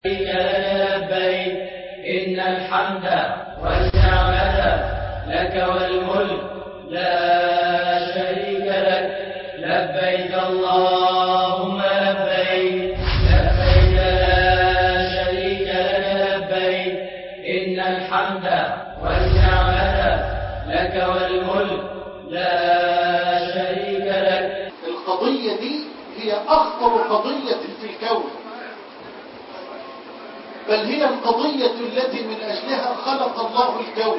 لبيك إن الحمد والنعمة لك والملك لا شريك لك لبيك اللهم لبيك لبيك لا شريك لك لبيك إن الحمد والنعمة لك والملك لا شريك لك. القضية دي هي أخطر قضية في الكون، بل هي القضية التي من أجلها خلق الله الكون،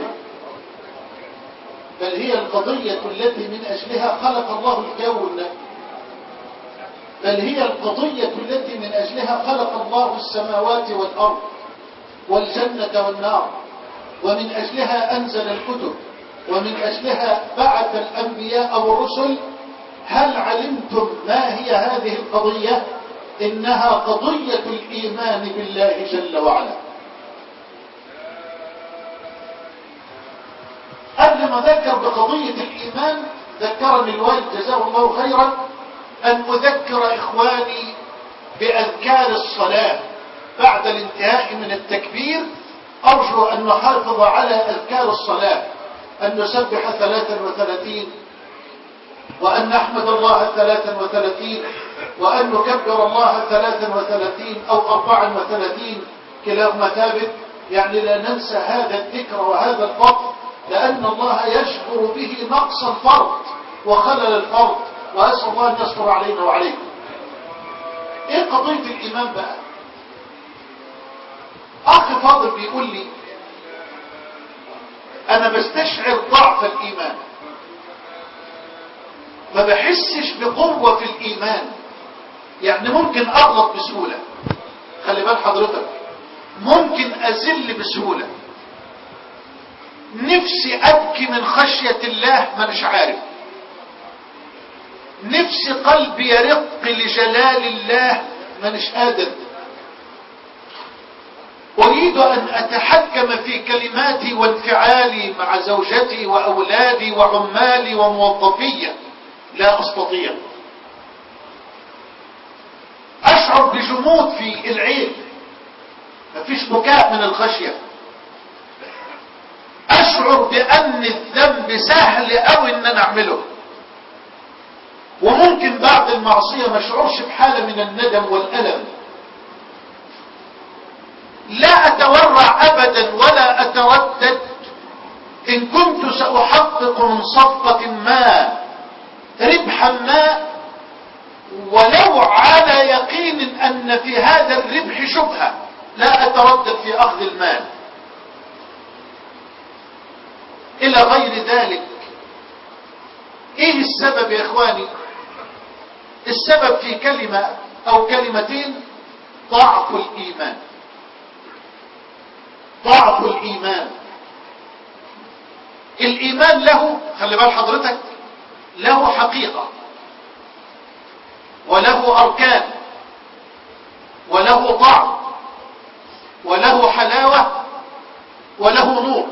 بل هي القضية التي من أجلها خلق الله الكون، بل هي القضية التي من أجلها خلق الله السماوات والأرض والجنة والنار، ومن أجلها أنزل الكتب، ومن أجلها بعث الأنبياء والرسل. هل علمتم ما هي هذه القضية؟ إنها قضية الإيمان بالله جل وعلا. قبل ما أذكر بقضية الإيمان ذكرني الوالد جزاه الله خيرا أن أذكر إخواني بأذكار الصلاة بعد الانتهاء من التكبير. أرجو أن نحافظ على أذكار الصلاة، أن نسبح 33، وأن نحمد الله 33، وأن نكبر الله 33 أو 34، كلاهما ثابت. يعني لا ننسى هذا الذكر وهذا الفضل، لأن الله يشعر به نقص الفرد وخلل الفرد، وأسأل الله أن يستر علينا وعليكم. إيه قضية الإيمان بقى؟ أخي فاضل بيقول لي أنا بستشعر ضعف الإيمان، ما بحسش بقوة في الإيمان، يعني ممكن أغلط بسهولة، خلي بال حضرتك، ممكن أزل بسهولة، نفسي أبكي من خشية الله ما مش عارف، نفسي قلبي يرق لجلال الله ما مش قادر، أريد أن أتحكم في كلماتي وانفعالي مع زوجتي وأولادي وعمالي وموظفي، لا أستطيع. أشعر بجمود في العين، مفيش بكاء من الخشية. أشعر بأن الذنب سهل أوي أن نعمله، وممكن بعد المعصية ما أشعرش بحالة من الندم والألم. لا أتورع أبدا ولا أتردد إن كنت سأحقق من صفقة ما ربحا ما، ولو على يقين أن في هذا الربح شبهة، لا أتردد في أخذ المال. إلى غير ذلك. إيه السبب يا إخواني؟ السبب في كلمة أو كلمتين: ضعف الإيمان. ضعف الإيمان. الإيمان له، خلي بال حضرتك، له حقيقة وله أركان وله طعم وله حلاوة وله نور.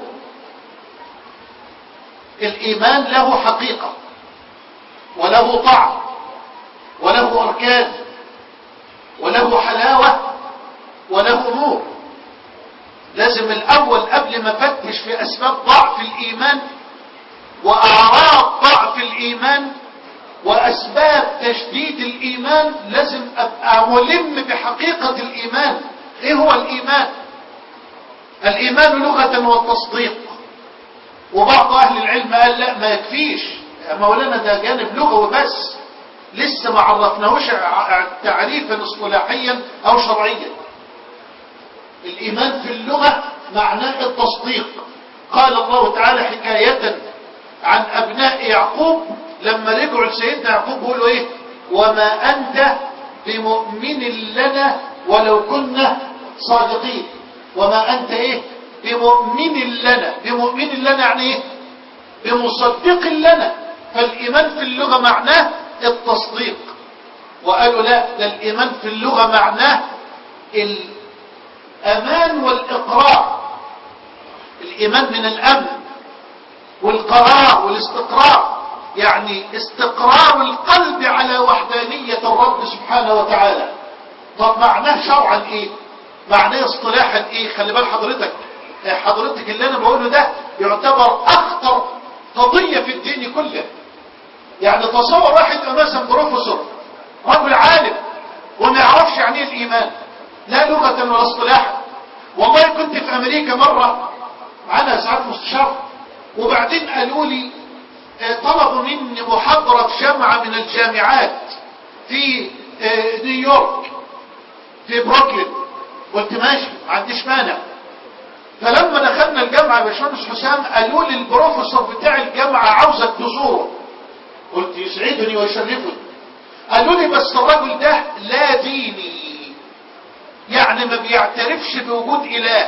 الإيمان له حقيقة وله طعم وله أركان وله حلاوة وله نور. لازم الأول قبل ما أفتش في أسباب ضعف الإيمان وأعراض ضعف الإيمان وأسباب تشديد الإيمان، لازم أبقى ملم بحقيقة الإيمان. إيه هو الإيمان؟ الإيمان لغة والتصديق. وبعض أهل العلم قال لا ما يكفيش يا مولانا، ده جانب لغوي بس، لسه ما عرفناهوش تعريفا اصطلاحيا أو شرعيا. الإيمان في اللغة معناه التصديق. قال الله تعالى حكاية عن أبناء يعقوب لما رجعوا لسيدنا يعقوب بيقولوا إيه؟ وما أنت بمؤمن لنا ولو كنا صادقين. وما أنت إيه؟ بمؤمن لنا. بمؤمن لنا يعني إيه؟ بمصدق لنا. فالإيمان في اللغة معناه التصديق. وقالوا لا، ده الإيمان في اللغة معناه الأمان والإقرار. الإيمان من الأمن والقرار والاستقرار، يعني استقرار القلب على وحدانية الرب سبحانه وتعالى. طب معناه شرعا إيه؟ معناه اصطلاحا ايه؟ خلي بال حضرتك اللي انا بقوله ده يعتبر اخطر قضية في الدين كله. يعني تصور واحد مثلا بروفيسور رجل عالم وما يعرفش يعني ايه الايمان، لا لغة ولا اصطلاحا. والله كنت في امريكا مرة معانا ساعات مستشار، وبعدين قالوا لي طلبوا مني محاضرة في جامعة من الجامعات في نيويورك في بروكلين. قلت ماشي ما عنديش مانع. فلما دخلنا الجامعة يا باشمهندس حسام قالوا لي البروفيسور بتاع الجامعة عاوزك تزوره. قلت يسعدني ويشرفني. قالوا لي بس الرجل ده لا ديني، يعني ما بيعترفش بوجود اله.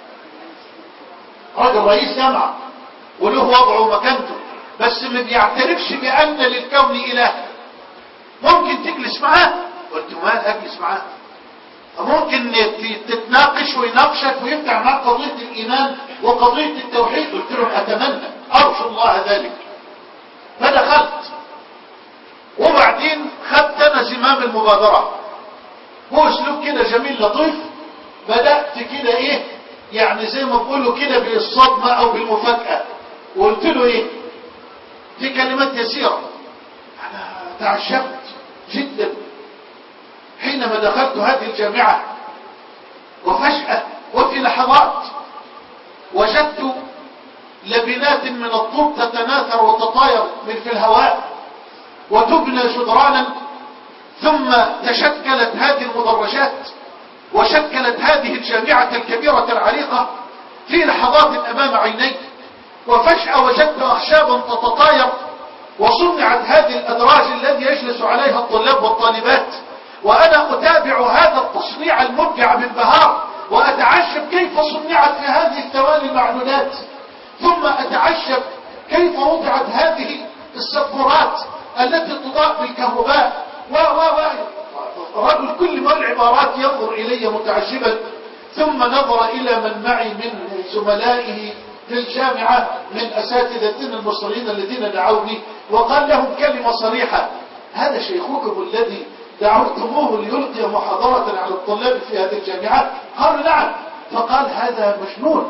راجل رئيس جامعة وله وضعه ومكانته، بس ما بيعترفش بأن للكون اله. ممكن تجلس معاه؟ قلت ما اجلس معاه. ممكن تتناقش ويناقشك ويفتح معك قضية الإيمان وقضية التوحيد؟ قلت لهم أتمنى أرجو الله ذلك. فدخلت وبعدين خدت أنا زمام المبادرة. هو أسلوب كده جميل لطيف. بدأت كده إيه يعني زي ما بقوله كده بالصدمة أو بالمفاجأة. وقلت له إيه في كلمات يسيرة. أنا تعجبت جدا حينما دخلت هذه الجامعة، وفجأة وفي لحظات وجدت لبنات من الطوب تتناثر وتطاير من في الهواء وتبنى جدرانا، ثم تشكلت هذه المدرجات وشكلت هذه الجامعة الكبيرة العريقة في لحظات أمام عيني. وفجأة وجدت أخشابا تتطاير وصنعت هذه الأدراج الذي يجلس عليها الطلاب والطالبات، وأنا أتابع هذا التصنيع المبدع بانبهار وأتعجب كيف صنعت في هذه الثواني المعدودات، ثم أتعجب كيف وضعت هذه السبورات التي تضاء بالكهرباء رجل كل ما العبارات ينظر إلي متعجبا، ثم نظر إلى من معي من زملائه في الجامعة من أساتذتنا المصريين الذين دعوني وقال لهم كلمة صريحة: هذا شيخكم الذي دعوتموه ليلقي محاضرة على الطلاب في هذه الجامعات؟ قالوا نعم. فقال: هذا مجنون،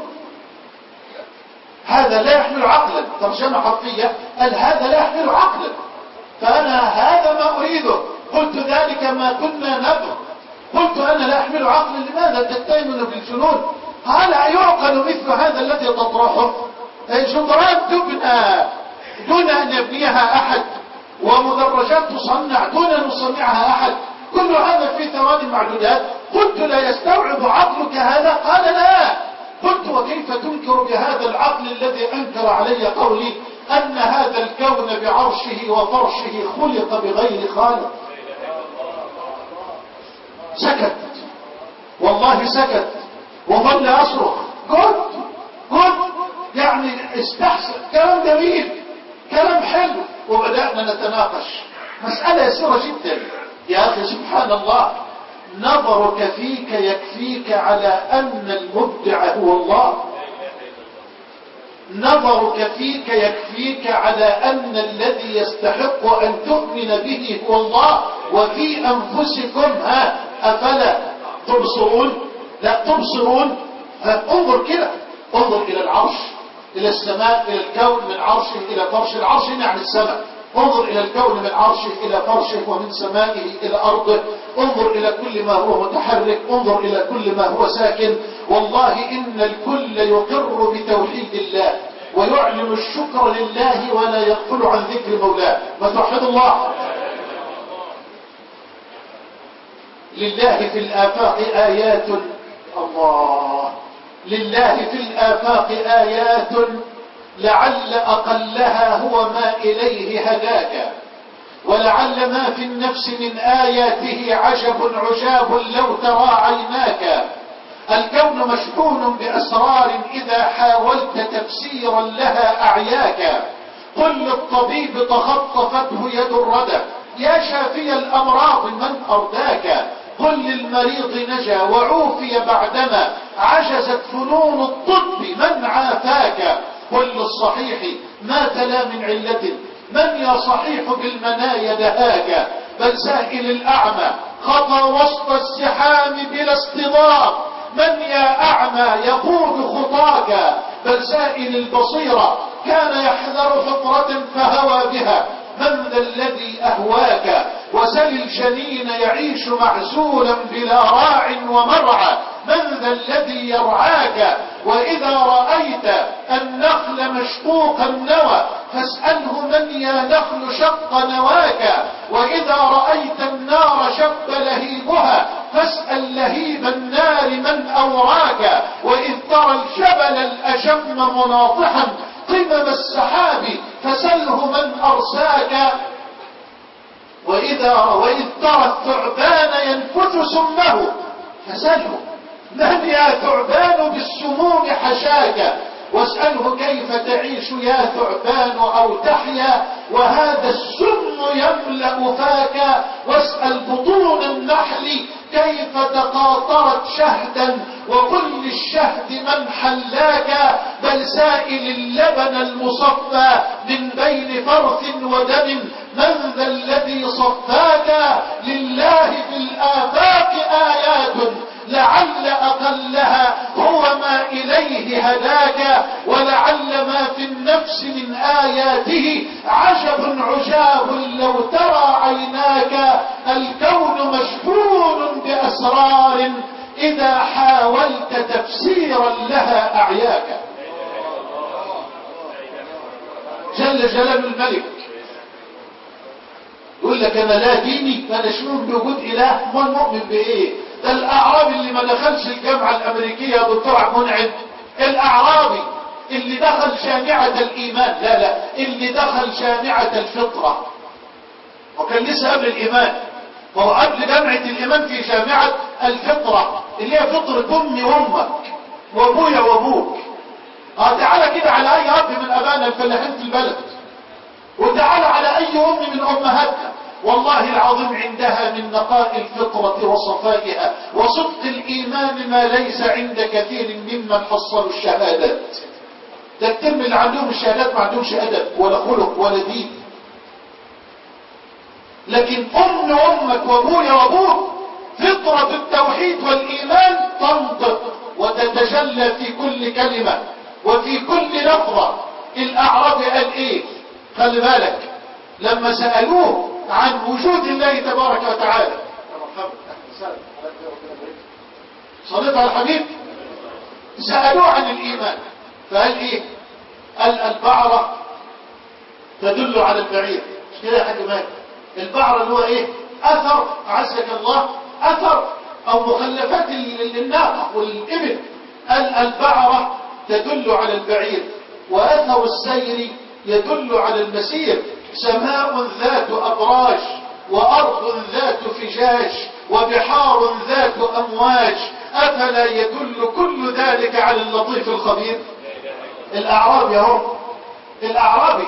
هذا لا يحمل عقلا. ترجمة حرفية قال: هذا لا يحمل عقلا. فأنا هذا ما أريده. قلت: ذلك ما كنا نبغي. قلت: أنا لا أحمل عقلا، لماذا تتيمن بالجنون؟ قال: أيعقل مثل هذا الذي تطرحه؟ جدران تبنى دون أن يبنيها أحد، ومدرجات تصنع دون أن يصنعها أحد، كل هذا في ثواني معدودات. قلت: لا يستوعب عقلك هذا؟ قال: لا. قلت: وكيف تنكر بهذا العقل الذي أنكر علي قولي أن هذا الكون بعرشه وفرشه خلق بغير خالق؟ سكت، والله سكت، وظل أصرخ: قلت يعني استحسن، كلام جميل، كلام حلو. وبدأنا نتناقش مسألة يسيرة جدا. يا أخي سبحان الله، نظرك فيك يكفيك على أن المبدع هو الله. نظرك فيك يكفيك على أن الذي يستحق أن تؤمن به هو الله. وفي أنفسكم أفلا تبصرون؟ لا تبصرون. انظر كده، انظر إلى العرش، إلى السماء، إلى الكون من عرشه إلى فرشه. العرش يعني السماء. انظر إلى الكون من عرشه إلى فرشه، ومن سمائه إلى أرضه. انظر إلى كل ما هو متحرك، انظر إلى كل ما هو ساكن. والله إن الكل يقر بتوحيد الله ويعلن الشكر لله ولا يغفل عن ذكر مولاه. ما توحد الله. لله في الآفاق آيات، الله، لله في الآفاق آيات لعل أقلها هو ما إليه هداك، ولعل ما في النفس من آياته عجب عجاب لو ترى عيناك. الكون مشحون بأسرار إذا حاولت تفسيرا لها أعياك. قل للطبيب تخطفته يد الردى يا شافي الأمراض من أرداك. قل للمريض نجا وعوفي بعدما عجزت فنون الطب من عافاك. قل للصحيح ما تلا من علة من يا صحيح بالمنايا دهاك. بل سائل الأعمى خطى وسط الزحام بلا اصطدام من يا أعمى يقود خطاك بل سائل البصيرة كان يحذر فطرة فهوى بها من ذا الذي أهواك وسل الجنين يعيش معزولا بلا راع ومرعى من ذا الذي يرعاك وإذا رأيت النخل مشقوق النوى فاسأله من يا نخل شق نواك وإذا رأيت النار شب لهيبها فاسأل لهيب النار من أوراك وإذ ترى الجبل الأشم مناطحا قمم السحاب فسله من أرساك وإذ ترى الثعبان ينفث سمه فسله من يا ثعبان بالسموم حشاك واسأله كيف تعيش يا ثعبان أو تحيا وهذا السم يملأ فاك واسأل بطون النحل كيف تقاطرت شهدا وقل للشهد من حلاك بل سائل اللبن المصفى من بين فرث ودم من ذا الذي صفاك لله في الآفاق آيات لعل أقلها هو ما إليه هداك ولعل ما في النفس من آياته عجب عجاب لو ترى عيناك الكون مشحون بأسرار إذا حاولت تفسيرا لها أعياك جل جلال الملك يقول لك أنا لا ديني فأنا شنون بوجود إله ما المؤمن بإيه ده الأعرابي اللي ما دخلش الجامعة الأمريكية دكتور عبد المنعم الأعرابي اللي دخل جامعة الإيمان لا اللي دخل جامعة الفطرة وكان لسه قبل الإيمان وهو قبل جامعة الإيمان في جامعة الفطرة اللي هي فطرة أمي وأمك وأبويا وأبوك تعالى كده على أي أب من أبانا الفلاحين في البلد وتعالى على أي أم من أمهاتنا والله العظيم عندها من نقاء الفطرة وصفائها وصدق الإيمان ما ليس عند كثير ممن حصلوا الشهادات ده الترم اللي عندهم الشهادات ما عندهمش أدب ولا خلق ولا دين لكن أمك وأبويا وأبوك فطرة التوحيد والإيمان تنطق وتتجلى في كل كلمة وفي كل لفظة الأعرابي قال إيه خلي بالك لما سألوه عن وجود الله تبارك وتعالى صليت على الحبيب سألوه عن الإيمان فقال إيه قال البعرة تدل على البعير مش كده يا حاج مالك البعرة اللي هو إيه أثر عزك الله أثر أو مخلفات الناقة والإبل قال البعرة تدل على البعير وأثر السير يدل على المسير سماء ذات أبراج وأرض ذات فجاج وبحار ذات أمواج أفلا يدل كل ذلك على اللطيف الخبير الأعرابي هم الأعرابي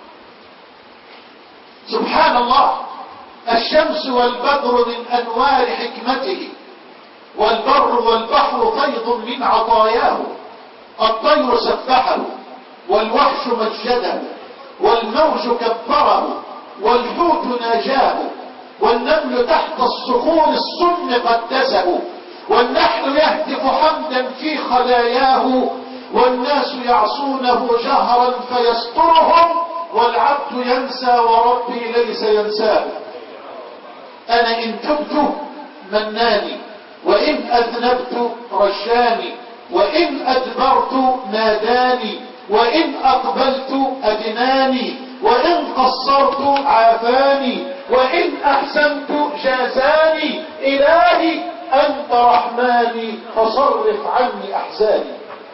سبحان الله الشمس والبدر من أنوار حكمته والبر والبحر فيض من عطاياه الطير سبحه والوحش مجده والموج كبره والحوت ناجاه والنمل تحت الصخور الصم قدسه والنحل يهتف حمدا في خلاياه والناس يعصونه جهرا فيسترهم والعبد ينسى وربي ليس ينساه أنا إن تبت مناني وإن أذنبت رشاني وإن أدبرت ناداني وإن أقبلت أدناني وإن قصرت عافاني وإن أحسنت جازاني إلهي أنت رحماني فصرف عني أحزاني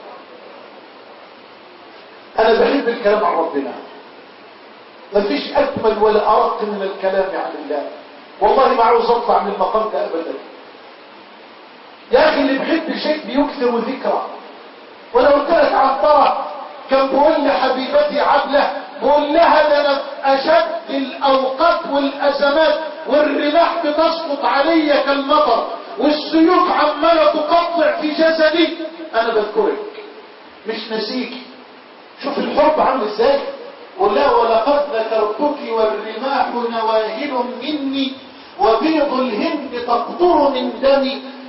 أنا بحب الكلام عن ربنا مفيش أجمل ولا أرق من الكلام عن الله والله ما عاوز أطلع من المقام ده أبدا يا أخي اللي بحب شيء بيكثر ذكره وأنا قلت لك عن طرح كان بقول لي حبيبتي عبلة بقول لها ده انا اشد الاوقات والازمات والرماح بتسقط علي كالمطر والسيوف عماله تقطع في جسدي انا بذكرك مش نسيكي شوف الحب عامل ازاي ولا ولقد ذكرتك والرماح نواهل مني وبيض الهند تقطر من دمي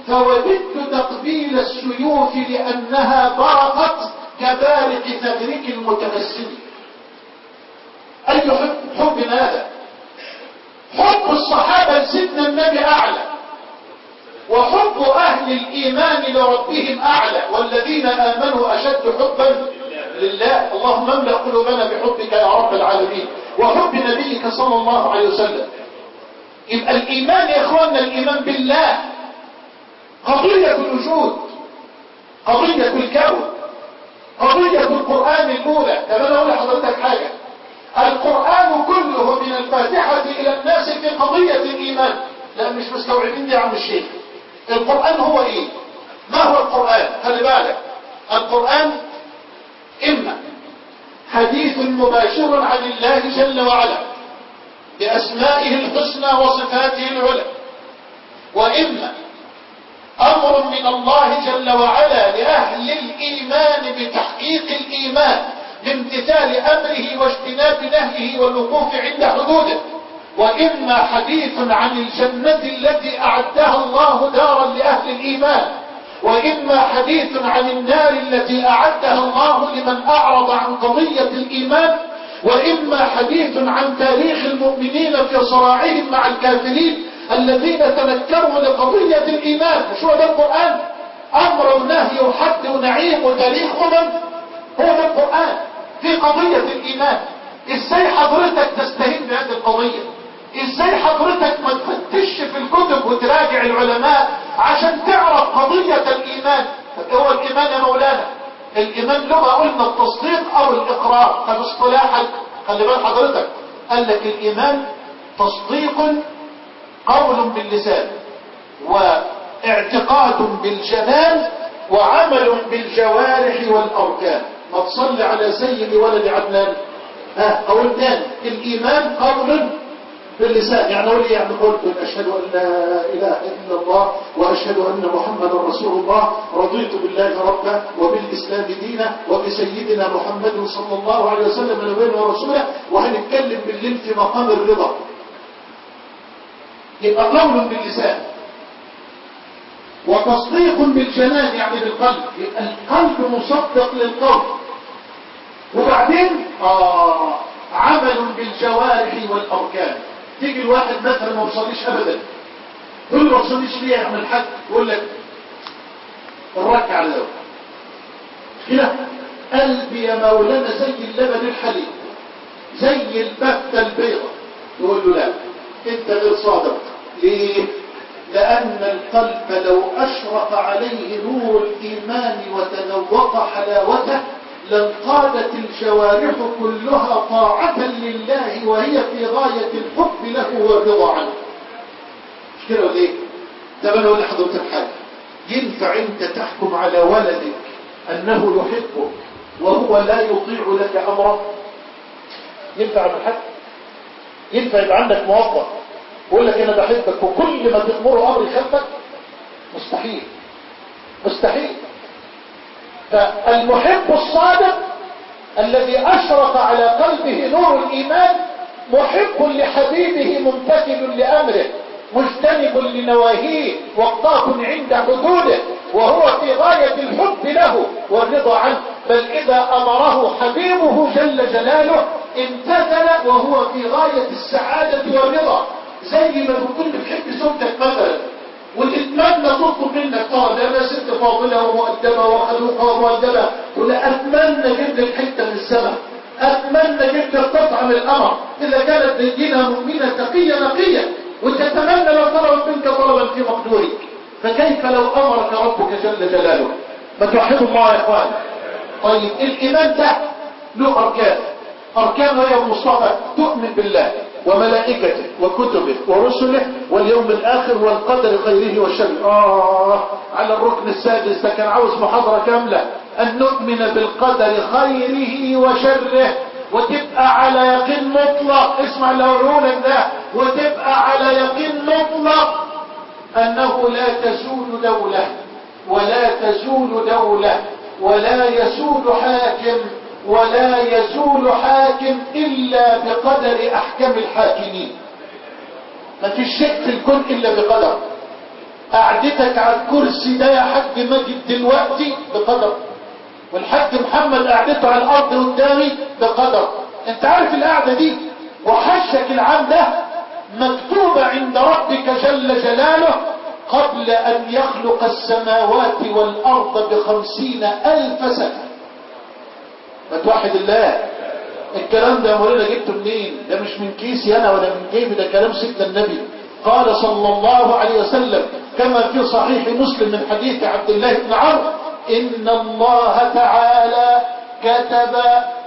فوددت تقبيل السيوف لأنها برقت كبارق ثغرك المتمسك. أي حب هذا؟ حب الصحابة لسيدنا النبي أعلى، وحب أهل الإيمان لربهم أعلى، والذين آمنوا أشد حبا لله. اللهم املأ قلوبنا بحبك يا رب العالمين وحب نبيك صلى الله عليه وسلم. يبقى الإيمان يا إخواننا، الإيمان بالله قضية الوجود، قضية الكون، قضية القرآن الأولى. طب أنا أقول لحضرتك حاجة، القرآن كله من الفاتحة إلى الناس في قضية الإيمان. لا مش مستوعبين دي يا عم الشيخ. القرآن هو إيه؟ ما هو القرآن؟ خلي بالك، القرآن إما حديث مباشر عن الله جل وعلا بأسمائه الحسنى وصفاته العلى، وإما أمر من الله جل وعلا لأهل الإيمان بتحقيق الإيمان بامتثال أمره واجتناب نهيه والوقوف عند حدوده، وإما حديث عن الجنة التي أعدها الله دارا لأهل الإيمان، وإما حديث عن النار التي أعدها الله لمن أعرض عن قضية الإيمان، وإما حديث عن تاريخ المؤمنين في صراعهم مع الكافرين الذين تنكروا لقضية الإيمان. مش هو ده القرآن؟ أمر ونهي وحد ونعيم وتاريخ هو ده القرآن في قضية الإيمان. إزاي حضرتك تستهين بهذه القضية؟ إزاي حضرتك ما تفتش في الكتب وتراجع العلماء عشان تعرف قضية الإيمان؟ هو الإيمان يا مولانا، الإيمان لغة قلنا التصديق أو الإقرار. طب اصطلاحا خلي بال حضرتك، قال لك الإيمان تصديق قول باللسان واعتقاد بالجنان وعمل بالجوارح والأركان. ما تصلي على سيد ولد عدنان. قول تاني، الإيمان قول باللسان، يعني اقول يعني قلت اشهد ان لا اله الا الله واشهد ان محمدا رسول الله، رضيت بالله ربا وبالاسلام دينا وبسيدنا محمد صلى الله عليه وسلم نبينا ورسوله، وهنتكلم بالليل في مقام الرضا. يبقى قول باللسان وتصديق بالجنان يعني بالقلب، يبقى القلب مصدق للقول. وبعدين عمل بالجوارح والاركان. تيجي الواحد مثلا ما بيصليش ابدا، تقول له ما بتصليش ليه يا عم الحاج؟ يقول لك الركعه الاولى كده قلبي يا مولانا زي اللبن الحليب زي البته البيضاء. يقول له لا انت غير صادق. ليه؟ لان القلب لو اشرق عليه نور الايمان وتذوق حلاوته لانقادت الجوارح كلها طاعة لله وهي في غاية الحب له والرضا عنه. مش كده ولا ايه؟ طب انا اقول لحضرتك حاجة، ينفع انت تحكم على ولدك انه يحبك وهو لا يطيع لك امره؟ ينفع من حد؟ ينفع يبقى عندك موظف يقول لك انا بحبك وكل ما تأمره امر يخالفك؟ مستحيل، مستحيل. فالمحب الصادق الذي أشرق على قلبه نور الإيمان محب لحبيبه ممتثل لأمره مجتنب لنواهيه وقاف عند حدوده وهو في غاية الحب له والرضا عنه. بل إذا أمره حبيبه جل جلاله امتثل وهو في غاية السعادة والرضا. زي ما بكون بتحب زوجتك مثلا وتتمنى تطلب منك ده انا ست فاضله ومؤدبه وخلوقه ومؤدبه، تقول اتمنى اجيب لك حته من السماء، اتمنى اجيب لك قطعه من القمر اذا كانت دينها مؤمنه تقيه نقيه، وتتمنى لو طلبت منك طلبا في مقدورك، فكيف لو امرك ربك جل جلاله؟ ما توحدوا الله يا اخوان. طيب الايمان ده له اركان، اركانه هي المصطفى تؤمن بالله وملائكته وكتبه ورسله واليوم الآخر والقدر خيره وشره. على الركن السادس ده كان عاوز محاضرة كاملة، أن نؤمن بالقدر خيره وشره وتبقى على يقين مطلق. اسمع اللي هقولهولك ده، وتبقى على يقين مطلق أنه لا تزول دولة ولا تزول دولة ولا يزول حاكم ولا يزول حاكم إلا بقدر أحكم الحاكمين. ما فيش شيء في الكون إلا بقدر. قعدتك على الكرسي ده يا حاج ماجد دلوقتي بقدر، والحاج محمد قعدته على الارض قدامي بقدر. انت عارف القعدة دي وحشك العام ده مكتوبة عند ربك جل جلاله قبل ان يخلق السماوات والارض ب50,000 سنة. ما توحد الله. الكلام ده يا مولانا جبته منين؟ ده مش من كيسي انا ولا من جيبي، ده كلام سيدنا النبي. قال صلى الله عليه وسلم كما في صحيح مسلم من حديث عبد الله بن عمرو: إن الله تعالى كتب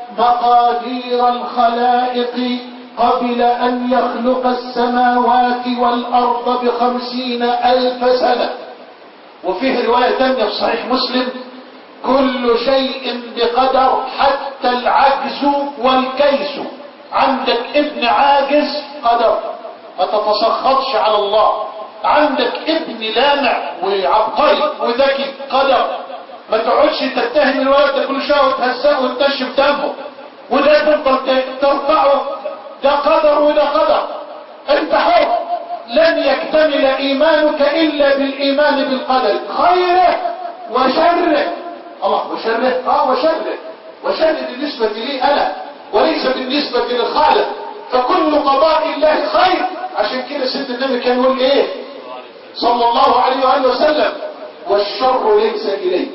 مقادير الخلائق قبل أن يخلق السماوات والأرض ب50,000 سنة. وفيه رواية ثانية في صحيح مسلم: كل شيء بقدر حتى العجز والكيس. عندك ابن عاجز قدر، ما تتسخطش على الله. عندك ابن لامع وعبقري وذكي قدر، ما تقعدش تتهم الولد ده كل شويه وتهزقه وتنشف دمه وده تفضل ترفعه. ده قدر وده قدر، انت حر. لن يكتمل ايمانك الا بالايمان بالقدر خيره وشره. الله وشره، وشره بالنسبه لي انا وليس بالنسبه للخالق، فكل قضاء الله خير. عشان كده سيدنا النبي كان يقول ايه صلى الله عليه وآله وسلم: والشر ليس إليك.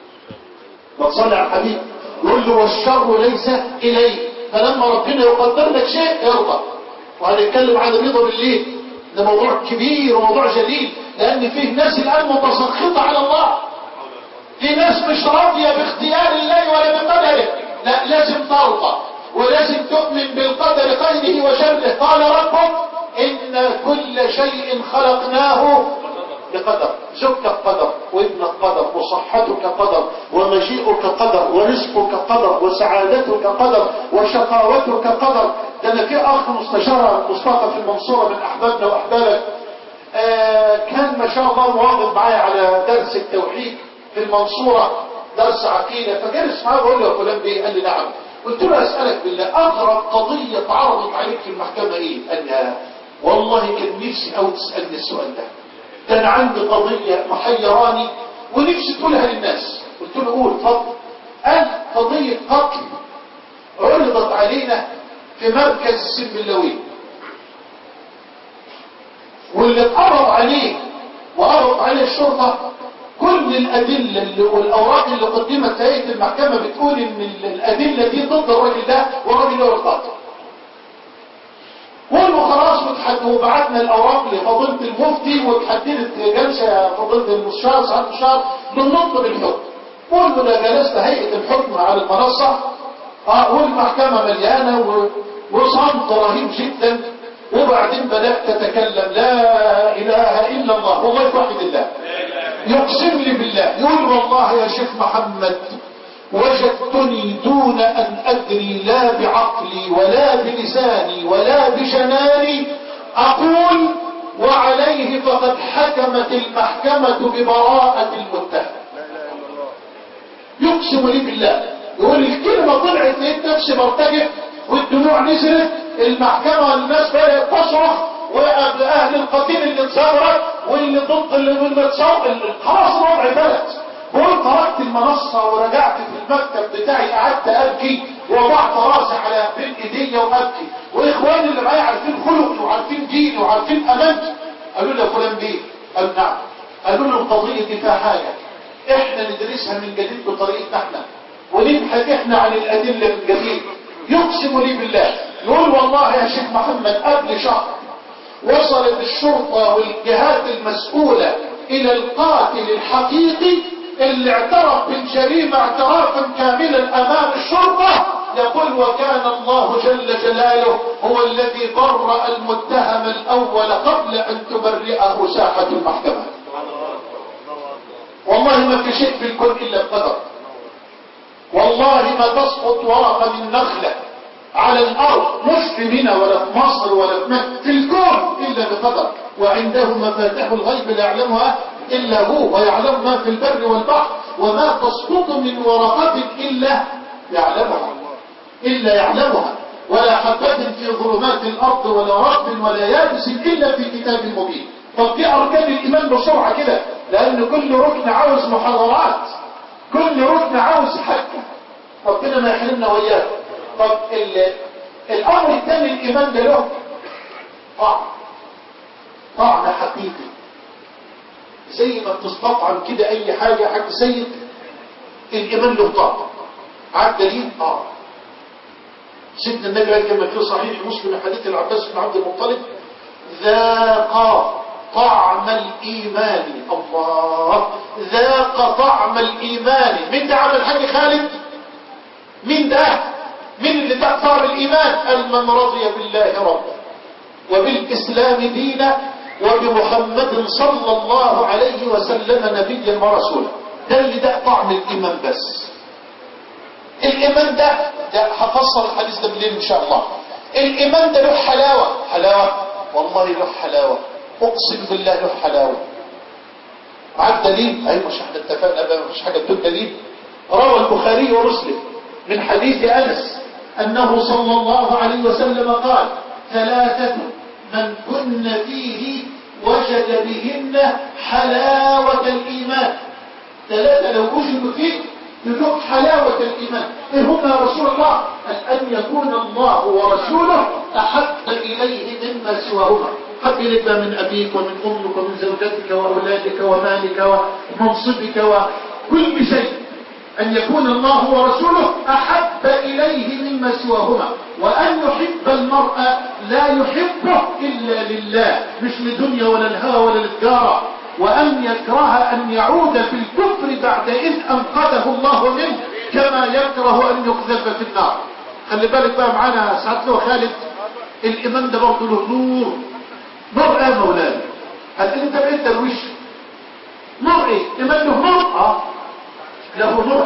وصلى على الحبيب يقول له والشر ليس إليك. فلما ربنا يقدر لك شيء ارضى. وهنتكلم عن الرضا بالليل، ده موضوع كبير وموضوع جليل، لأن فيه ناس الآن متسخطة على الله، في ناس مش راضية باختيار الله ولا بقدره. لا، لازم ترضى ولازم تؤمن بالقدر خيره وشره. قال ربك: إن كل شيء خلقناه بقدر. زوجتك قدر، وابنك قدر، وصحتك قدر، ومجيئك قدر، ورزقك قدر، وسعادتك قدر، وشقاوتك قدر. ده أنا في أخ مستشار مصطفى في المنصورة من أحبابنا وأحبابك، كان ما شاء الله مواظب معايا على درس التوحيد في المنصورة، درس عقيدة. فجلس معاه بقول له: يا فلان بيه؟ قال لي: نعم. قلت له: أسألك بالله، أغرب قضية اتعرضت عليك في المحكمة إيه؟ قال لي: والله كان نفسي أو تسألني السؤال ده، كان عندي قضية محيراني ونفسي تقولها للناس. قلت له: قول اتفضل. قال: قضية قتل عرضت علينا في مركز السنبلاوين، واللي اتعرض عليه وعرض عليه الشرطة كل الأدلة والأوراق اللي قدمت هيئة المحكمة بتقول إن الأدلة دي ضد الراجل ده والراجل ده القاتل. قلنا خلاص وبعتنا الأوراق لفضيلة المفتي وتحددت جلسة فضيلة المستشار سعادة المستشار للنطق بالحكم. قلنا ده جلست هيئة الحكم على المنصة والمحكمة مليانة وصمت رهيب جدا. وبعدين بدأت تتكلم: لا إله إلا الله، والله يوحد الله، يقسم لي بالله، يقول: والله يا شيخ محمد وجدتني دون أن أدري لا بعقلي ولا بلساني ولا بجناني أقول وعليه فقد حكمت المحكمة ببراءة المتهم. يقسم لي بالله، يقول الكلمة طلعت لقيت نفسي مرتجف والدموع نزلت. المحكمة والناس بدأت تصرخ، وأهل القتيل اللي اتصورت واللي ضد اللي اتصور، خلاص الوضع بلد. بقول تركت المنصة ورجعت في المكتب بتاعي، قعدت أبكي ووضعت راسي على بين ايدي وأبكي. وإخواني اللي معايا عارفين خلقي وعارفين ديني وعارفين أمانتي قالوا لي: يا فلان بيه؟ قال: نعم. قالوا له: القضية دي فيها حاجة احنا ندرسها من جديد بطريقتنا احنا ونبحث احنا عن الأدلة من جديد. يقسم لي بالله، يقول: والله يا شيخ محمد قبل شهر وصلت الشرطة والجهات المسؤولة إلى القاتل الحقيقي اللي اعترف بالجريمة اعترافا كاملا أمام الشرطة. يقول: وكان الله جل جلاله هو الذي برأ المتهم الأول قبل أن تبرئه ساحة المحكمة. والله ما في شيء في الكون إلا بقدر. والله ما تسقط ورقة من نخلة على الأرض، مش في منى ولا في مصر ولا في الكون إلا بقدر. وعنده مفاتيح الغيب لا يعلمها إلا هو، ويعلم ما في البر والبحر، وما تسقط من ورقة إلا يعلمها ولا حبة في ظلمات الأرض ولا رطب ولا يابس إلا في كتاب مبين. طب دي اركان الايمان بسرعة كده، لان كل ركن عاوز محاضرات، كل ركن عاوز حكة، ربنا ما يحرمنا وإياه. طب الامر الثاني، الايمان ده له طعم حقيقي، زي ما بتستطعم كده اي حاجة حاجة سيد، الايمان له طعم. عاد دليل سيدنا النبي قال كما في صحيح مسلم حديث العباس بن عبد المطلب: ذاق طعم الايمان. الله، ذاق طعم الايمان. مين ده عمل حاجة خالد؟ مين ده؟ مين اللي ذاق طعم الايمان؟ قال: من رضي بالله ربا وبالاسلام دينا وبمحمد صلى الله عليه وسلم نبيا ورسولا. ده اللي ذاق طعم الايمان. بس الايمان ده هفسر الحديث ده بالليل ان شاء الله. الايمان ده له حلاوه والله، له حلاوه، اقسم بالله له حلاوه. عاد دليل؟ ايوه، مش احنا اتفقنا بقى مفيش حاجه بدون دليل. روى البخاري ومسلم من حديث انس انه صلى الله عليه وسلم قال: ثلاثه من كن فيه وجد بهن حلاوه الايمان. ثلاثه لو وجدوا فيه يذوق حلاوة الإيمان. إيه هم يا رسول الله؟ أن يكون الله ورسوله أحب إليه مما سواهما. حب إليك من أبيك ومن أمك ومن زوجتك وأولادك ومالك ومنصبك وكل شيء. أن يكون الله ورسوله أحب إليه مما سواهما، وأن يحب المرء لا يحبه إلا لله، مش لدنيا ولا الهوى ولا التجارة، وأن يكره أن يعود في الكفر بعد إذ أنقذه الله منه، كما يكره أن يقذف في النار. خلي بالك بقى معانا سعادة له خالد، الإيمان ده برضه له نور يا مولانا. هل أنت بقيت درويش؟ نور إيه؟ إيمان له نور؟ له نور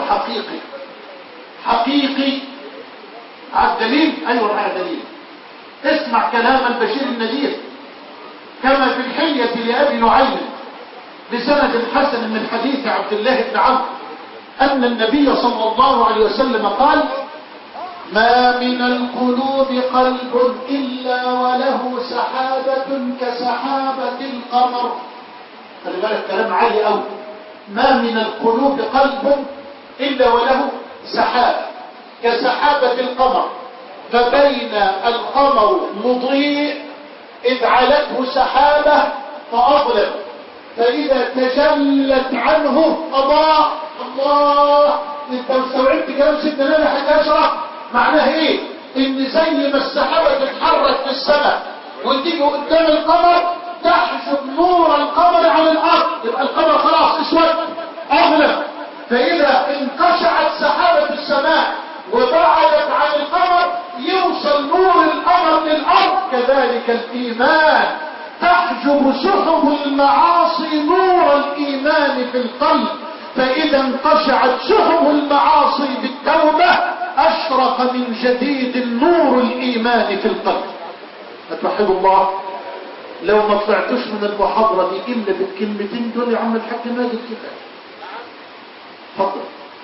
حقيقي. على الدليل؟ أيوة معايا دليل. اسمع كلام البشير النذير كما في الحلية لأبي نعيم بسند حسن من حديث عبد الله بن عمرو أن النبي صلى الله عليه وسلم قال: ما من القلوب قلب إلا وله سحابة كسحابة القمر. خلي بالك كلام عالي أوي. ما من القلوب قلب إلا وله سحابة كسحابة القمر، فبين القمر مضيء إذ علته سحابة فأظلم، فإذا تجلت عنه أضاء. الله، انت استوعبت كلام سيدنا النبي حتى أشرح معناه ايه؟ ان زي ما السحابة تتحرك في السماء وتيجي قدام القمر تحجب نور القمر عن الأرض، يبقى القمر خلاص اسود أظلم. فإذا انقشعت سحابة السماء وبعدت عن القمر يوصل نور القمر للأرض. كذلك الإيمان، تحجب سحب المعاصي نور الإيمان في القلب، فإذا انقشعت سحب المعاصي بالتوبة أشرق من جديد نور الإيمان في القلب. أتوحد الله. لو ما طلعتش من المحاضرة دي إلا بالكلمتين دول يا عم الحاج ماجد كفاية. اتفضل.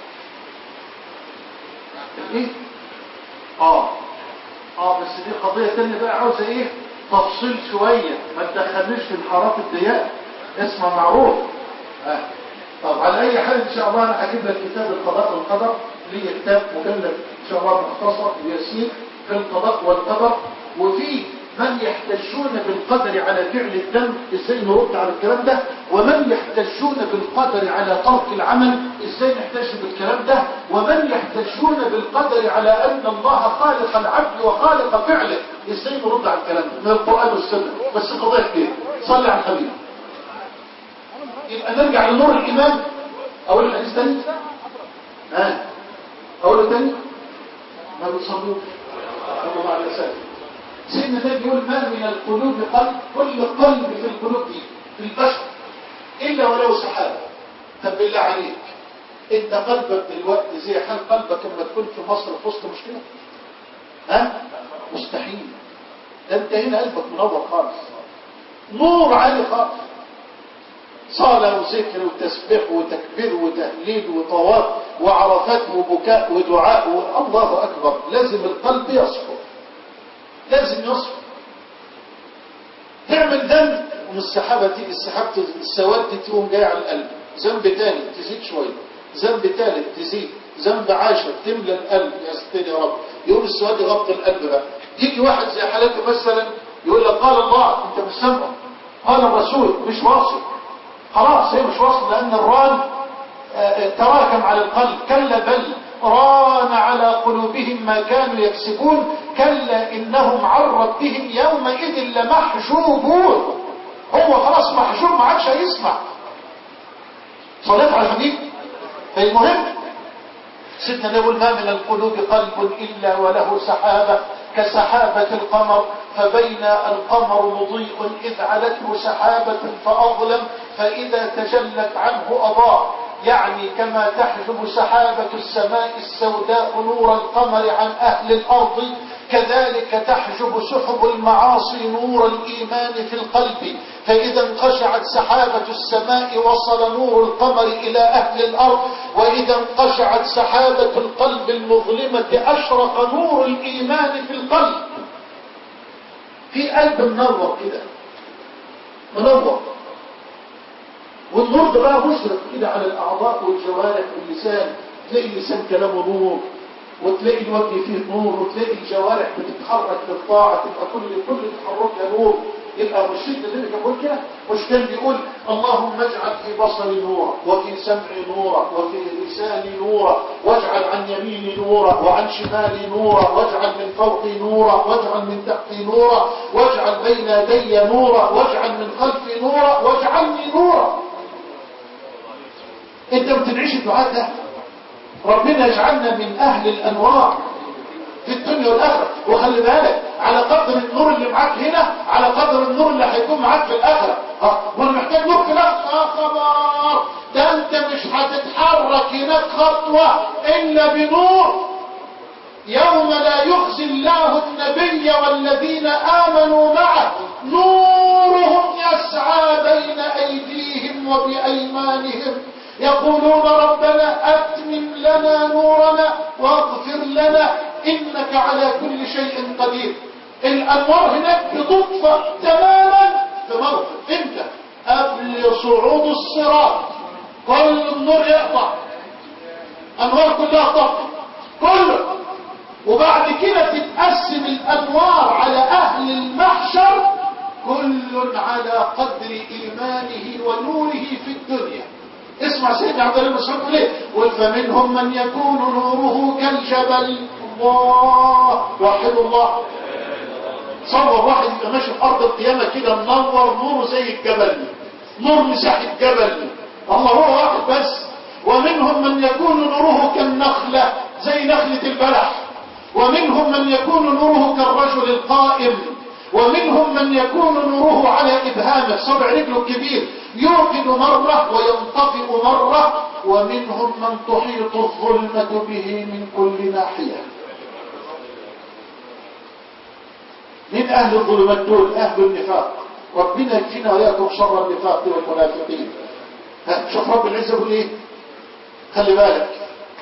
ايه؟ بس دي قضية تانية بقى عاوزة ايه؟ تفصيل شوية، ما تدخلنيش في الحارات الضيقة. اسمع معروف. طب على اي حال ان شاء الله انا هجيب لك كتاب القضاء والقدر، ليه كتاب مجلد ان شاء الله مختصر ويسير في القضاء والقدر، وفي من يحتجون بالقدر على فعل الذنب ازاي نرد على الكلام ده، ومن يحتجون بالقدر على ترك العمل ازاي نحتج بالكلام ده، ومن يحتجون بالقدر على ان الله خالق العبد وخالق فعله ازاي نرد على الكلام ده من القرآن والسنة. بس قضية كبيرة. صلي على الحبيب. يبقى نرجع لنور الإيمان. أقول الحديث تاني؟ أقوله تاني؟ ما بتصلوش. صلى الله عليه وسلم. سيدنا النبي يقول: ما من القلوب قلب، كل قلب في القلوب دي في البشر إلا ولو سحابة. طب بالله عليك، انت قلبك دلوقتي زي حال قلبك لما تكون في مصر في وسط مشكلة؟ مستحيل. ده انت هنا قلبك منور خالص، نور عالي خالص، صلاة وذكر وتسبيح وتكبير وتهليل وطواف وعرفات وبكاء ودعاء الله أكبر. لازم القلب يصفر، لازم يصفر. تعمل ذنب السحابة السواد تقوم جاية على القلب، ذنب تاني تزيد شوية، ذنب ثالث تزيد، ذنب 10 تملى القلب، يا ستي يا رب، يقوم السواد يغطي القلب بقى. يجي واحد زي حالته مثلا يقول لك قال الله، انت مش سامع، قال الرسول، مش واصل، خلاص هي مش واصل، لان الران تراكم على القلب. كلا بل ران على قلوبهم ما كانوا يكسبون، كلا انهم عن ربهم يومئذ لمحجوبون. هو خلاص محجوب، ما عادش هيسمع. صلاه على الحبيب. فالمهم سيدنا يقول ما من القلوب قلب الا وله سحابه كسحابه القمر، فبين القمر مضيء إذ علته سحابة فأظلم، فإذا تجلت عنه أضاء. يعني كما تحجب سحابة السماء السوداء نور القمر عن أهل الأرض، كذلك تحجب سحب المعاصي نور الإيمان في القلب، فإذا انقشعت سحابة السماء وصل نور القمر إلى أهل الأرض، وإذا انقشعت سحابة القلب المظلمة أشرق نور الإيمان في القلب. في قلب منور كده، منور، والنور ده بقى مشرق كده على الأعضاء والجوارح واللسان. تلاقي اللسان كلامه نور، وتلاقي الوجه فيه نور، وتلاقي الجوارح بتتحرك بالطاعة، تبقى كل تحركها نور. يبقى مرشدنا اللي بيقول كده، مش كان بيقول اللهم اجعل في بصري نورا، وفي سمعي نورا، وفي لساني نورا، واجعل عن يميني نورا، وعن شمالي نورا، واجعل من فوقي نورا، واجعل من تحتي نورا، واجعل بين يدي نورا، واجعل من خلفي نورا، واجعلني نورا. انت بتدعيش الدعاء ده، ربنا يجعلنا من اهل الانوار في الدنيا والاخره. وخلي بالك على قدر النور اللي معاك هنا على قدر النور اللي هيكون معاك في الاخره. وانا محتاج نور في الاخره، خبر ده انت مش هتتحرك هناك خطوه الا بنور. يوم لا يخزي الله النبي والذين امنوا معه نورهم يسعى بين ايديهم وبايمانهم يقولون ربنا أتمم لنا نورنا واغفر لنا إنك على كل شيء قدير. الأنوار هناك بتطفأ تماما في موقف امتى؟ قبل صعود الصراط كل النور يقطع، أنوار كلها تطفأ كله، وبعد كده تتقسم الأنوار على أهل المحشر كل على قدر إيمانه ونوره في الدنيا. اسمع سيدنا عبد الله بن مسعود يقول ايه؟ قل فمنهم من يكون نوره كالجبل. الله، وحد الله. تصور واحد يبقى ماشي في ارض القيامه كده منور نوره زي الجبل، نور مساحه جبل، الله هو واحد بس. ومنهم من يكون نوره كالنخله زي نخله البلح، ومنهم من يكون نوره كالرجل القائم، ومنهم من يكون نوره على إبهامه صبع رجله الكبير يوقد مرة وينطفئ مرة، ومنهم من تحيط الظلمة به من كل ناحية. من أهل الظلمات دول أهل النفاق. ربنا يكفينا وإياكم شر النفاق والمنافقين. شوف رب العزة يقول إيه؟ خلي بالك،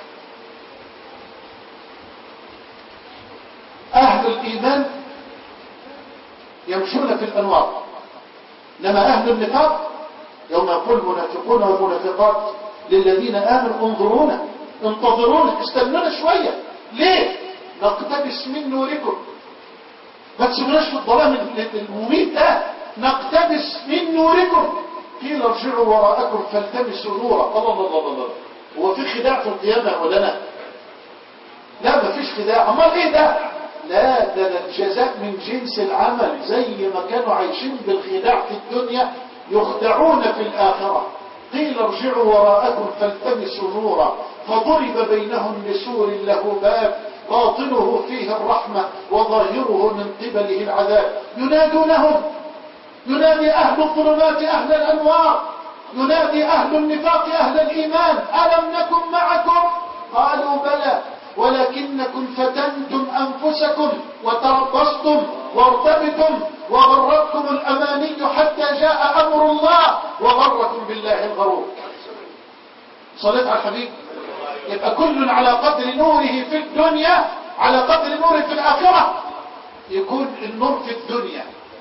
أهل الإيمان يمشون في الأنوار، لما أهل النفاق يوم يقول المنافقون والمنافقات للذين آمنوا انظرونا انتظرونا استنونا شوية. ليه؟ نقتبس من نوركم، ما تسيبوناش في الظلام المميت ده، نقتبس من نوركم. قيل ارجعوا وراءكم فالتمسوا نورا. الله الله الله الله، هو في خداع في القيامة ولا لا؟ لا، ما فيش خداع. امال ايه ده؟ لا، ده الجزاء من جنس العمل. زي ما كانوا عايشين بالخداع في الدنيا يخدعون في الآخرة. قيل ارجعوا وراءكم فالتمسوا نورا فضرب بينهم بسور له باب باطنه فيه الرحمة وظاهره من قبله العذاب. ينادونهم، ينادي أهل الظلمات أهل الأنوار، ينادي أهل النفاق أهل الإيمان ألم نكن معكم؟ قالوا بلى ولكنكم فتنتم أنفسكم وتربصتم وارتبتم وغرتكم الأماني حتى جاء أمر الله وغركم بالله الغرور. صليت على الحبيب. يبقى كل على قدر نوره في الدنيا على قدر نوره في الآخرة. يكون النور في الدنيا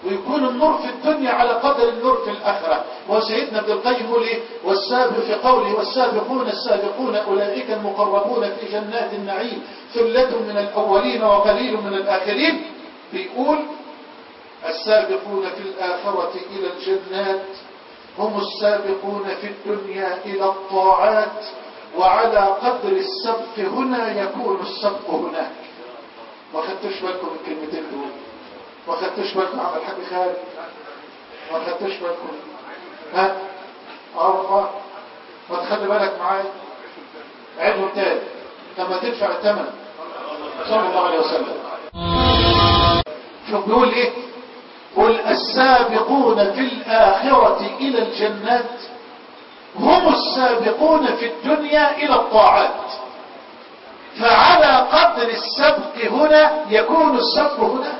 ويكون النور في الدنيا على قدر النور في الآخرة. وسيدنا ابن القيم يقول ايه؟ والسابق في قوله والسابقون السابقون أولئك المقربون في جنات النعيم ثلة من الأولين وقليل من الآخرين. بيقول السابقون في الآخرة إلى الجنات هم السابقون في الدنيا إلى الطاعات، وعلى قدر السبق هنا يكون السبق هناك. ما خدتوش بالكم من الكلمتين دول؟ ما خدتوش بالكم عم الحاج خالد؟ ما خدتوش بالكم؟ ها؟ والله ما تخلي بالك معايا. عيدهم تاني لما تدفع الثمن صلى الله عليه وسلم. شوف بيقول ايه؟ قل السابقون في الآخرة إلى الجنات هم السابقون في الدنيا إلى الطاعات، فعلى قدر السبق هنا يكون السبق هناك.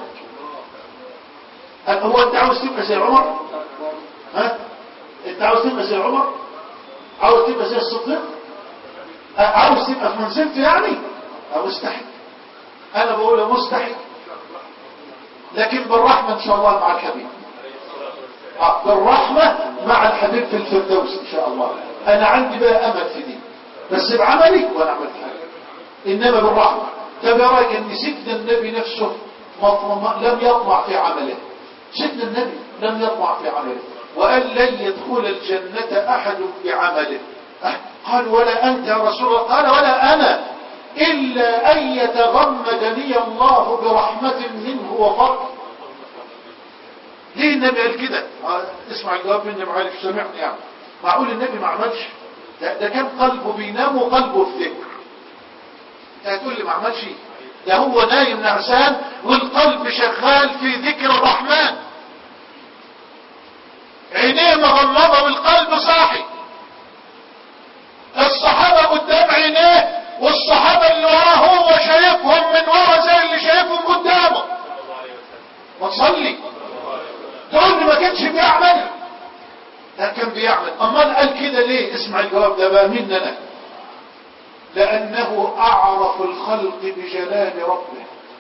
هو انت عاوز تبقى زي عمر؟ ها؟ انت عاوز تبقى زي عمر؟ عاوز تبقى زي الصديق؟ عاوز تبقى في منزلته يعني؟ مستحيل. انا بقول مستحيل، لكن بالرحمة ان شاء الله مع الحبيب. بالرحمة مع الحبيب في الفردوس ان شاء الله. انا عندي بقى امل في دي، بس بعملي وانا عملت حاجة، انما بالرحمة. طب يا راجل ان سيدنا النبي نفسه لم يطمع في عمله. سيدنا النبي لم يطمع في عمله وقال لن يدخل الجنة احد بعمله. قال ولا انت يا رسول الله؟ قال ولا انا، الا ان يتغمدني الله برحمة منه وفضل. ليه النبي قال كده؟ اسمع الجواب مني معلش، سمعني يعني. معقول النبي ما عملش؟ ده كان قلبه بينام وقلبه في ذكر. انت هتقول لي ما عملش؟ ده هو نايم نعسان والقلب شغال في ذكر الرحمن، عينيه مغمضة والقلب صاحي. الصحابة قدام عينيه والصحابة اللي وراه هو شايفهم من ورا زي اللي شايفهم قدامه. ما تصلي تقول لي ما كانش بيعمل؟ لا كان بيعمل. امال قال كده ليه؟ اسمع الجواب ده بقى مننا. لانه اعرف الخلق بجلال ربه،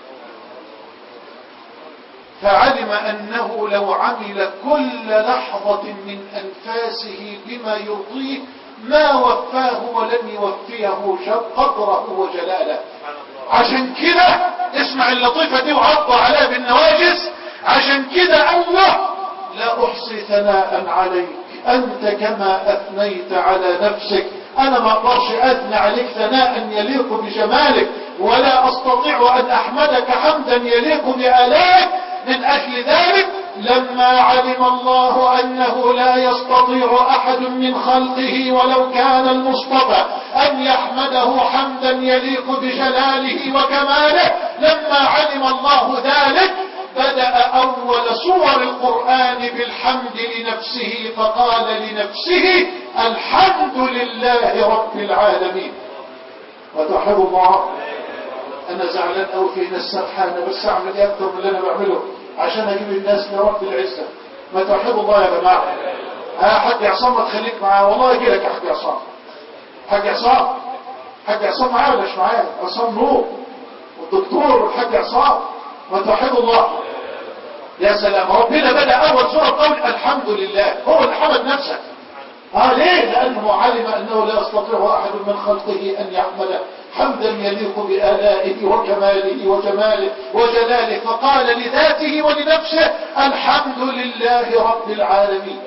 فعلم انه لو عمل كل لحظة من انفاسه بما يرضيه ما وفاه ولن يوفيه قدره وجلاله. عشان كده اسمع اللطيفة دي وعض عليها بالنواجس. عشان كده الله لا احصي ثناء عليك انت كما اثنيت على نفسك. انا ما اقدرش اثني عليك ثناء يليق بجمالك، ولا استطيع ان احمدك حمدا يليق بآلائك. من اجل ذلك لما علم الله انه لا يستطيع احد من خلقه ولو كان المصطفى ان يحمده حمدا يليق بجلاله وكماله، لما علم الله ذلك بدأ أول صور القرآن بالحمد لنفسه، فقال لنفسه الحمد لله رب العالمين. وتحب الله. أنا زعلان أو في ناس سرحانة، بس أعمل إيه أكتر من اللي أنا بعمله عشان أجيب الناس لرب العزة. ما تحب الله يا جماعة. حاج عصام ما تخليك معاه، والله يجي لك يا حاج عصام. حاج عصام، حاج عصام معايا ولا مش معايا؟ عصام نور والدكتور الحاج عصام. ما تحب الله. يا سلام، ربنا بدأ أول سورة قول الحمد لله، هو اللي حمد نفسه. ليه؟ لأنه علم أنه لا يستطيع أحد من خلقه أن يحمد حمدا يليق بآلائه وكماله وجماله وجلاله، فقال لذاته ولنفسه الحمد لله رب العالمين.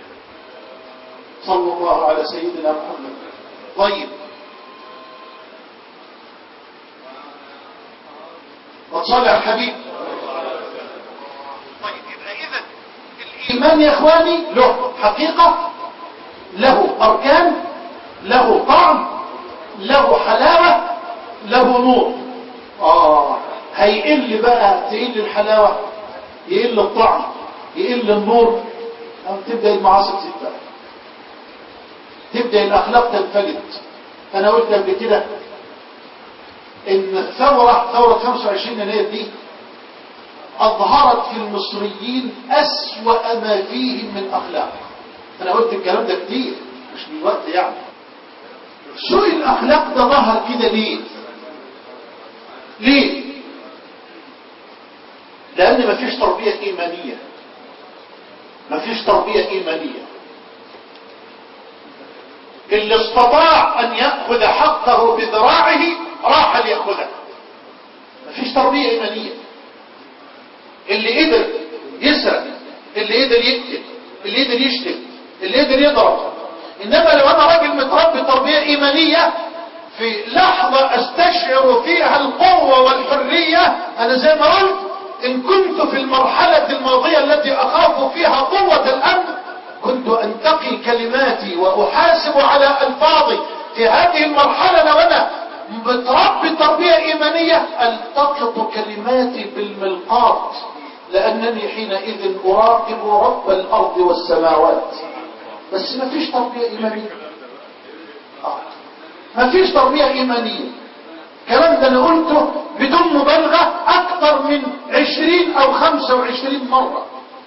صلى الله على سيدنا محمد. طيب وصلى الحبيب. طيب يبقى إذن الإيمان يا إخواني له حقيقة، له أركان، له طعم، له حلاوة، له نور. هيقل بقى، تقل الحلاوة، يقل الطعم، يقل النور، تبدأ المعاصي تزيد بقى، تبدأ الأخلاق تنفلت. أنا قلت قبل كده إن ثورة 25 يناير دي أظهرت في المصريين أسوأ ما فيهم من أخلاق. أنا قلت الكلام ده كتير مش دلوقتي يعني. سوء الأخلاق ده ظهر كده ليه؟ ليه؟ لأن مفيش تربية إيمانية. مفيش تربية إيمانية. اللي استطاع أن يأخذ حقه بذراعه راح ليأخذه. مفيش تربية إيمانية. اللي قدر يسرق، اللي قدر يقتل، اللي قدر يشتم، اللي قدر يضرب. إنما لو أنا راجل متربي تربية إيمانية، في لحظة أستشعر فيها القوة والحرية، أنا زي ما قلت إن كنت في المرحلة الماضية التي أخاف فيها قوة الأمن، كنت أنتقي كلماتي وأحاسب على ألفاظي. في هذه المرحلة لو أنا متربي تربية إيمانية ألتقط كلماتي بالملقاط، لأنني حينئذ أراقب رب الأرض والسماوات. بس ما فيش تربية إيمانية. ما فيش تربية إيمانية. الكلام ده أنا قلته بدون مبالغة أكثر من 20 أو 25 مرة.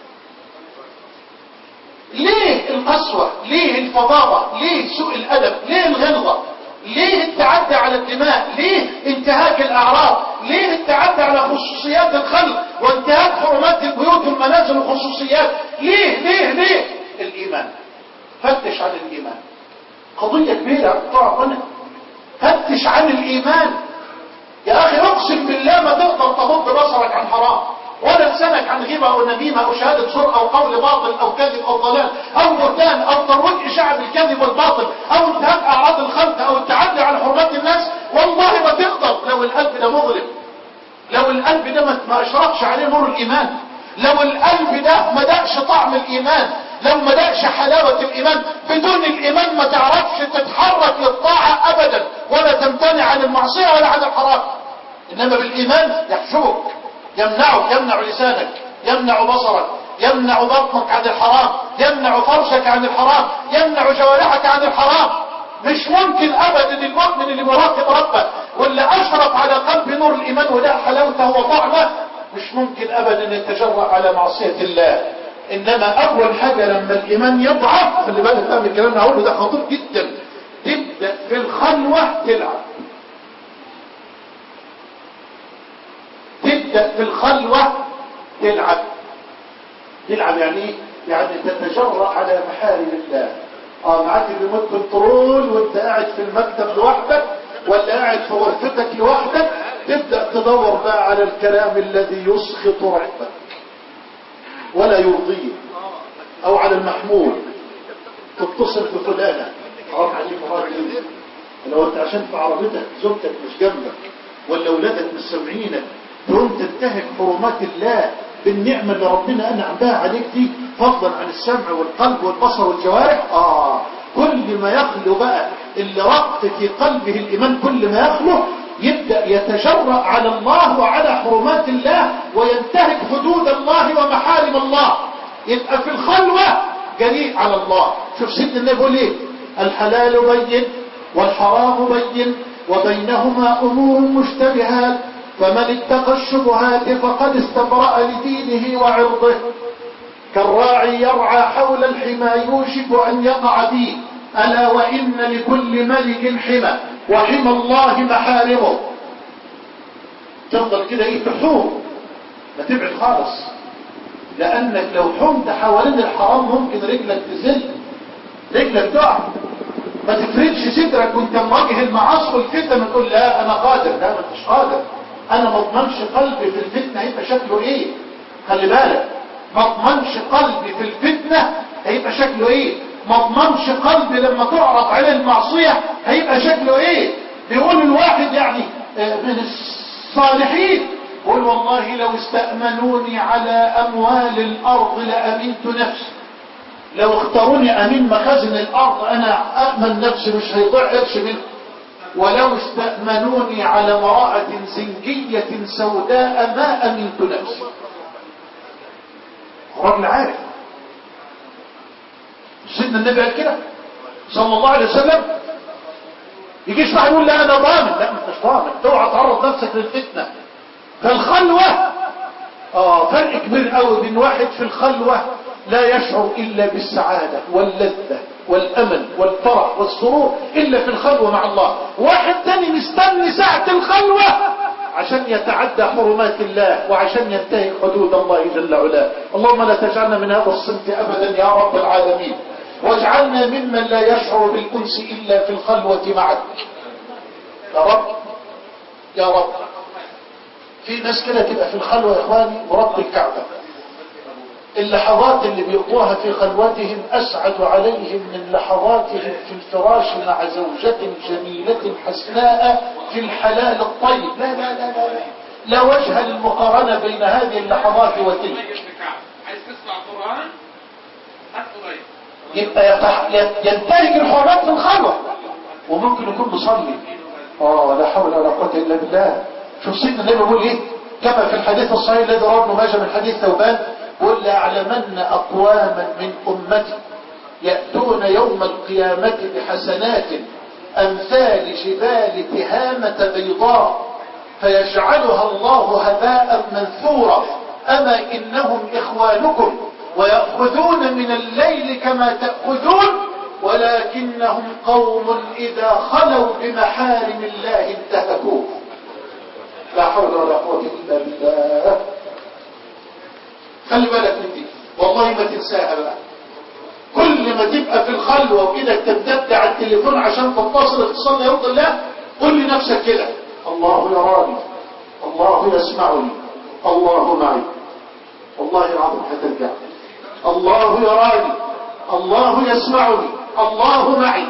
ليه القسوة؟ ليه الفظاظة؟ ليه سوء الأدب؟ ليه الغلظة؟ ليه التعدي على الدماء؟ ليه انتهاك الأعراض؟ ليه التعدي على خصوصيات الخلق وانتهاك حرمات البيوت والمنازل وخصوصيات؟ ليه الإيمان. فتش عن الإيمان. قضية كبيرة بتوع ربنا. فتش عن الإيمان يا أخي. أقسم بالله ما تقدر تغض بصرك عن حرام، ولا لسانك عن غيبة أو نميمة أو شهادة زور أو قول باطل أو كذب أو ضلال أو بهتان أو ترويج إشاعة بالكذب والباطل أو انتهاك أعراض الخلق أو التعدي على حرمات الناس. والله ما تقدر لو القلب ده مظلم، لو القلب ده ما أشرقش عليه نور الإيمان، لو القلب ده ما دقش طعم الإيمان، لو ما دقش حلاوة الإيمان. بدون الإيمان ما تعرفش تتحرك للطاعة أبدا، ولا تمتنع عن المعصية ولا عن الحرام. إنما بالإيمان يحشوك، يمنع لسانك، يمنع بصرك، يمنع بطنك عن الحرام، يمنع فرشك عن الحرام، يمنع جوارحك عن الحرام. مش ممكن أبدا المؤمن اللي مراقب ربه واللي أشرف على قلب نور الإيمان وده حلاوته وطعمه، مش ممكن أبدا يتجرأ على معصية الله. إنما أول حاجة لما الإيمان يضعف، خلي بالك من الكلام اللي هقوله ده خطير جدا، تبدأ في الخلوة تلعب. تبدأ في الخلوة تلعب. تلعب يعني ايه؟ يعني تتجرأ على محارم الله. معاك الريموت كنترول وانت قاعد في المكتب لوحدك ولا قاعد في غرفتك لوحدك، تبدأ تدور بقى على الكلام الذي يسخط ربك ولا يرضيه، او على المحمول تتصل بفلانة حرام عليك راجل. لو انت عشان في عربيتك زوجتك مش جنبك ولا اولادك مش سامعينك، تقوم تنتهك حرمات الله بالنعمة اللي ربنا أنعم بها عليك دي، فضلا عن السمع والقلب والبصر والجوارح. كل ما يخلو بقى اللي رق في قلبه الإيمان، كل ما يخلو يبدأ يتجرأ على الله وعلى حرمات الله وينتهك حدود الله ومحارم الله. يبقى في الخلوة جريء على الله. شوف سيدنا النبي يقول ايه؟ الحلال بين والحرام بين وبينهما أمور مشتبهات فمن اتقى الشبهات فقد استبرأ لدينه وعرضه. كالراعي يرعى حول الحمى يوشك أن يقع فيه، ألا وإن لكل ملك حمى وحمى الله محارمه. تفضل كده تحوم، ما تبعد خالص، لأنك لو حمت حوالين الحرام ممكن رجلك تزل، رجلك تقع. ما تفردش صدرك وانت مواجه المعاصي والفتن وتقول لا أنا قادر. لا، ما انتش قادر. انا ما اضمنش قلبي في الفتنه هيبقى شكله ايه. خلي بالك، ما اضمنش قلبي في الفتنه هيبقى شكله ايه. ما اضمنش قلبي لما تعرض عليه المعصيه هيبقى شكله ايه. بيقول الواحد يعني من الصالحين، قل والله لو استأمنوني على اموال الارض لأمنت نفسي. لو اختاروني امين مخازن الارض انا أأمن نفسي، مش هيضيع قرش منه. ولو استأمنوني على امرأة زنجية سوداء ما أمنت نفسي. رجل عارف. سيدنا النبي قال كده صلى الله عليه وسلم. يجيش واحد يقول لا أنا ضامن. لا، ما انتش ضامن. اوعى تعرض نفسك للفتنة. فالخلوة فرق كبير قوي بين واحد في الخلوة لا يشعر إلا بالسعادة واللذة والأمل والفرح والسرور إلا في الخلوة مع الله. واحد تاني مستني ساعة الخلوة عشان يتعدى حرمات الله وعشان ينتهك حدود الله جل وعلا. اللهم لا تجعلنا من هذا الصنف أبدا يا رب العالمين، واجعلنا ممن لا يشعر بالأنس إلا في الخلوة معك يا رب يا رب. في ناس كده تبقى في الخلوة يا إخواني ورب الكعبة اللحظات اللي بيقضوها في خلوتهم أسعد عليهم من لحظاتهم في الفراش مع زوجة جميلة حسناء في الحلال الطيب. لا لا لا لا لا, لا وجه للمقارنة بين هذه اللحظات وتلك. عايز تسمع قرآن هات قريب. يبقى ينتهك الحرمات في الخلوة وممكن يكون مصلي. لا حول ولا قوة إلا بالله. شوف سيدنا النبي بيقول ايه كما في الحديث الصحيح الذي رواه ابن ماجه من حديث ثوبان، قل لأعلمن أقواما من أمتي يأتون يوم القيامة بحسنات أمثال جبال تهامة بيضاء فيجعلها الله هباء منثورا، أما إنهم إخوانكم ويأخذون من الليل كما تأخذون ولكنهم قوم إذا خلوا بمحارم الله انتهكوه. لا حول ولا قوة إلا بالله. خلي بالك من دي والله ما تنساها بقى. كل ما تبقى في الخلوة وكده تمتد على التليفون عشان تتصل اتصال يرضي الله، قل لنفسك كده الله يراني، الله يسمعني، الله معي. والله العظيم هترجع. الله يراني، الله يسمعني، الله معي.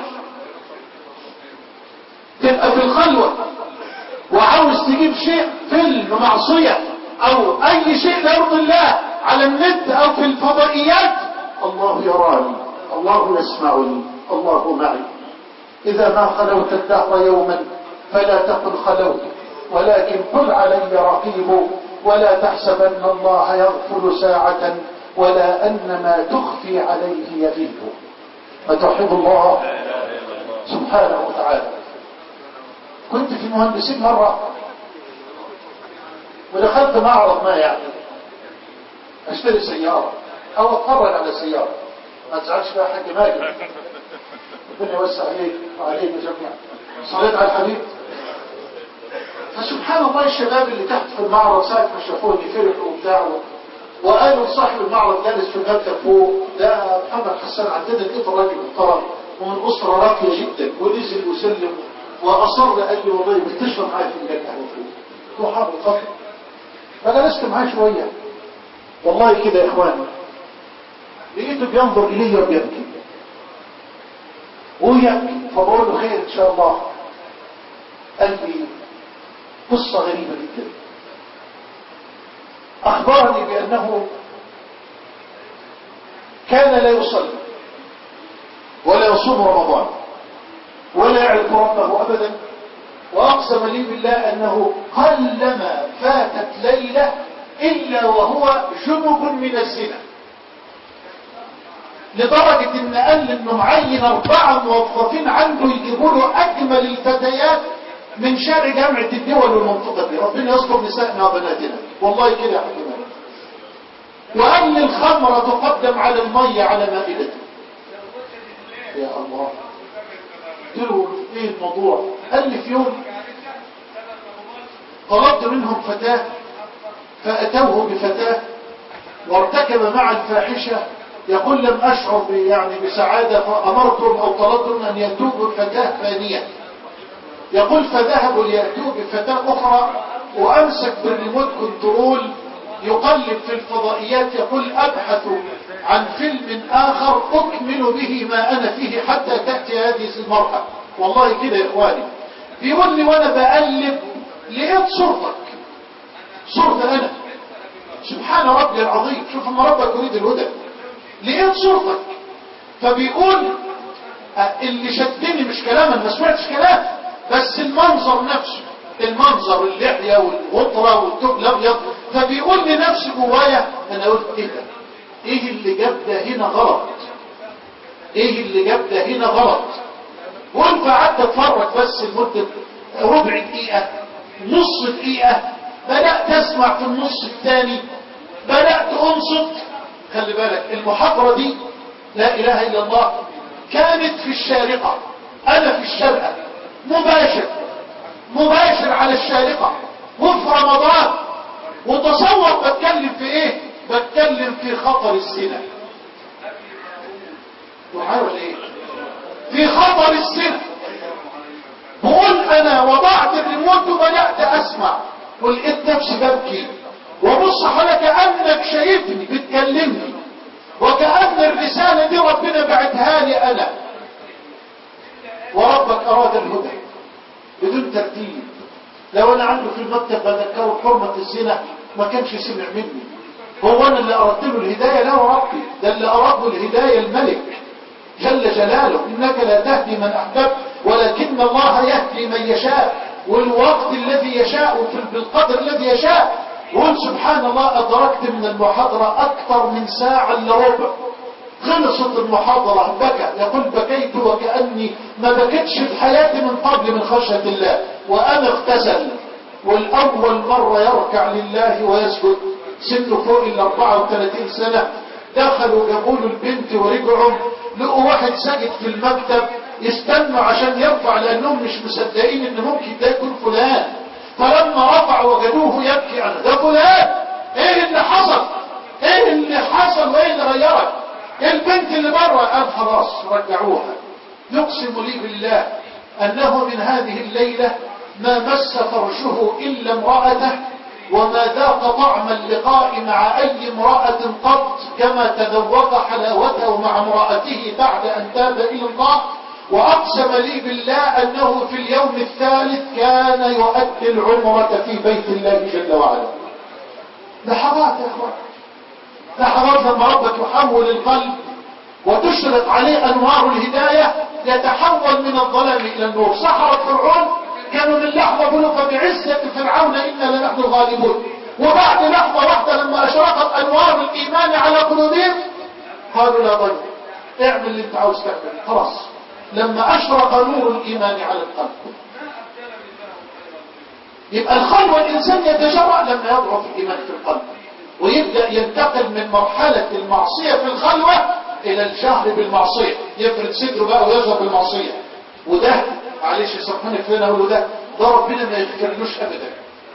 تبقى في الخلوة وعاوز تجيب شيء فيلم معصية او اي شيء لا يرضي الله على النت او في الفضائيات، الله يراني، الله يسمعني، الله معي. اذا ما خلوت الدهر يوما فلا تقل خلوت ولكن قل علي رقيب، ولا تحسبن الله يغفل ساعة ولا ان ما تخفي عليه يغيب. فتوحد الله سبحانه وتعالى. كنت في مهندسين مرة ودخلت معرض ما يعني اشتري سيارة او اتفرج على سيارة. ما تزعلش بقى حاج ماجد، ربنا يوسع عليك وعلينا جميعا. صليت على الحبيب. فسبحان الله الشباب اللي تحت في المعرض ساعة ما شافوني فرحوا وبتاع وقالوا صاحب المعرض جالس في المكتب فوق ده محمد حسان عندنا لقيته راجل محترم ومن اسرة راقية جدا ونزل وسلم واصر قال لي والله بتشرب معايا في الجنة فوق وحاضر اتفضل. فجلست معاه شوية والله كده يا اخواني لقيته بينظر الي وبيبكي ويبكي. فبقول له خير ان شاء الله. قال لي قصة غريبة جدا. اخبرني بانه كان لا يصلي ولا يصوم رمضان ولا يعرف ربه ابدا، واقسم لي بالله انه قلما فاتت ليلة الا وهو جنب من الزنا، لدرجة ان قال انه معين 4 موظفين عنده يجيبوا له اجمل الفتيات من شارع جامعة الدول والمنطقة دي. ربنا يستر نسائنا وبناتنا والله كده يا حكيمان. وقال لي الخمرة تقدم على المية على مائدته. يا الله. قلت له ايه الموضوع؟ قال لي في يوم طلبت منهم فتاة فأتوه بفتاة وارتكب مع الفاحشة. يقول لم أشعر يعني بسعادة فأمرتهم أو طلبتهم أن يأتوا بفتاة ثانية. يقول فذهبوا ليأتوا بفتاة أخرى وأمسك بالريموت كنترول يقلب في الفضائيات. يقول أبحث عن فيلم آخر أكمل به ما أنا فيه حتى تأتي هذه المرأة. والله كده يا إخواني. بيقول لي وأنا بقلب لقيت صورتك، صورتي أنا. سبحان ربي العظيم. شوف أما ربك يريد الهدى. لقيت صورتك. فبيقول اللي شدني مش كلام، أنا ما سمعتش كلام، بس المنظر نفسه، المنظر اللحية والغطرة والثوب الأبيض. فبيقول لي نفسي جوايا أنا قلت إيه ده؟ إيه اللي جاب ده هنا غلط؟ إيه اللي جاب ده هنا غلط؟ قلت قعدت أتفرج بس لمدة ربع دقيقة نص دقيقة. بدأت أسمع في النص الثاني بدأت أنصت. خلي بالك المحاضرة دي لا إله إلا الله كانت في الشارقة، أنا في الشرقة مباشر على الشارقة. وفي رمضان. وتصور بتكلم في ايه؟ بتكلم في خطر الزنا. معايا ولا ايه؟ في خطر الزنا. بقول انا وضعت الريموت وبدأت اسمع ولقيت نفسي ببكي وبص على كأنك شايفني بتكلمني وكأن الرسالة دي ربنا بعتها لي انا. وربك اراد الهدى بدون ترتيب. لو انا عنده في المكتب بذكره بحرمة الزنا ما كانش سمع مني. هو انا اللي اردت له الهداية؟ لا وربي، ده اللي اراد له الهداية الملك جل جلاله. انك لا تهدي من احببت ولكن الله يهدي من يشاء، والوقت الذي يشاء بالقدر الذي يشاء. قول سبحان الله ادركت من المحاضرة اكثر من ساعة الا ربع. خلصت المحاضرة بكى، يقول بكيت وكأني ما بكتش في حياتي من قبل من خشية الله. وأنا اغتسل والأول مرة يركع لله ويسجد، سنه فوق ال 34 سنة. دخلوا جابوا له البنت ورجعوا لقوا واحد ساجد في المكتب، يستنوا عشان يرفع لأنهم مش مصدقين إن ممكن ده يكون فلان. فلما رفعوا وجدوه يبكي على ده فلان. ايه اللي حصل؟ ايه اللي حصل وايه اللي غيرك؟ البنت اللي بره قال خلاص رجعوها. يقسم لي بالله أنه من هذه الليلة ما مس فرشه إلا امرأته، وما ذاق طعم اللقاء مع أي امرأة قط كما تذوق حلاوته مع امرأته بعد أن تاب إلى الله. وأقسم لي بالله أنه في اليوم الثالث كان يؤدي العمرة في بيت الله جل وعلا. لحظات يا أخوان، لحظات لما ربك يحول القلب وتشرق عليه أنوار الهداية يتحول من الظلام إلى النور. سحرة فرعون كانوا من لحظة قالوا فبعزة فرعون إنا لنحن الغالبون. وبعد لحظة واحدة لما أشرقت أنوار الإيمان على قلوبهم قالوا لا ضير، اعمل اللي انت عاوز تعمل خلاص. لما أشرق نور الإيمان على القلب. يبقى الخلوة الإنسان يتجرأ لما يضعف الإيمان في القلب ويبدأ ينتقل من مرحلة المعصية في الخلوة إلى الجهر بالمعصية، يفرد صدره بقى ويجهر بالمعصية. وده معلش سامحوني في هنا أقول ده ربنا ما يغفرلوش أبدا.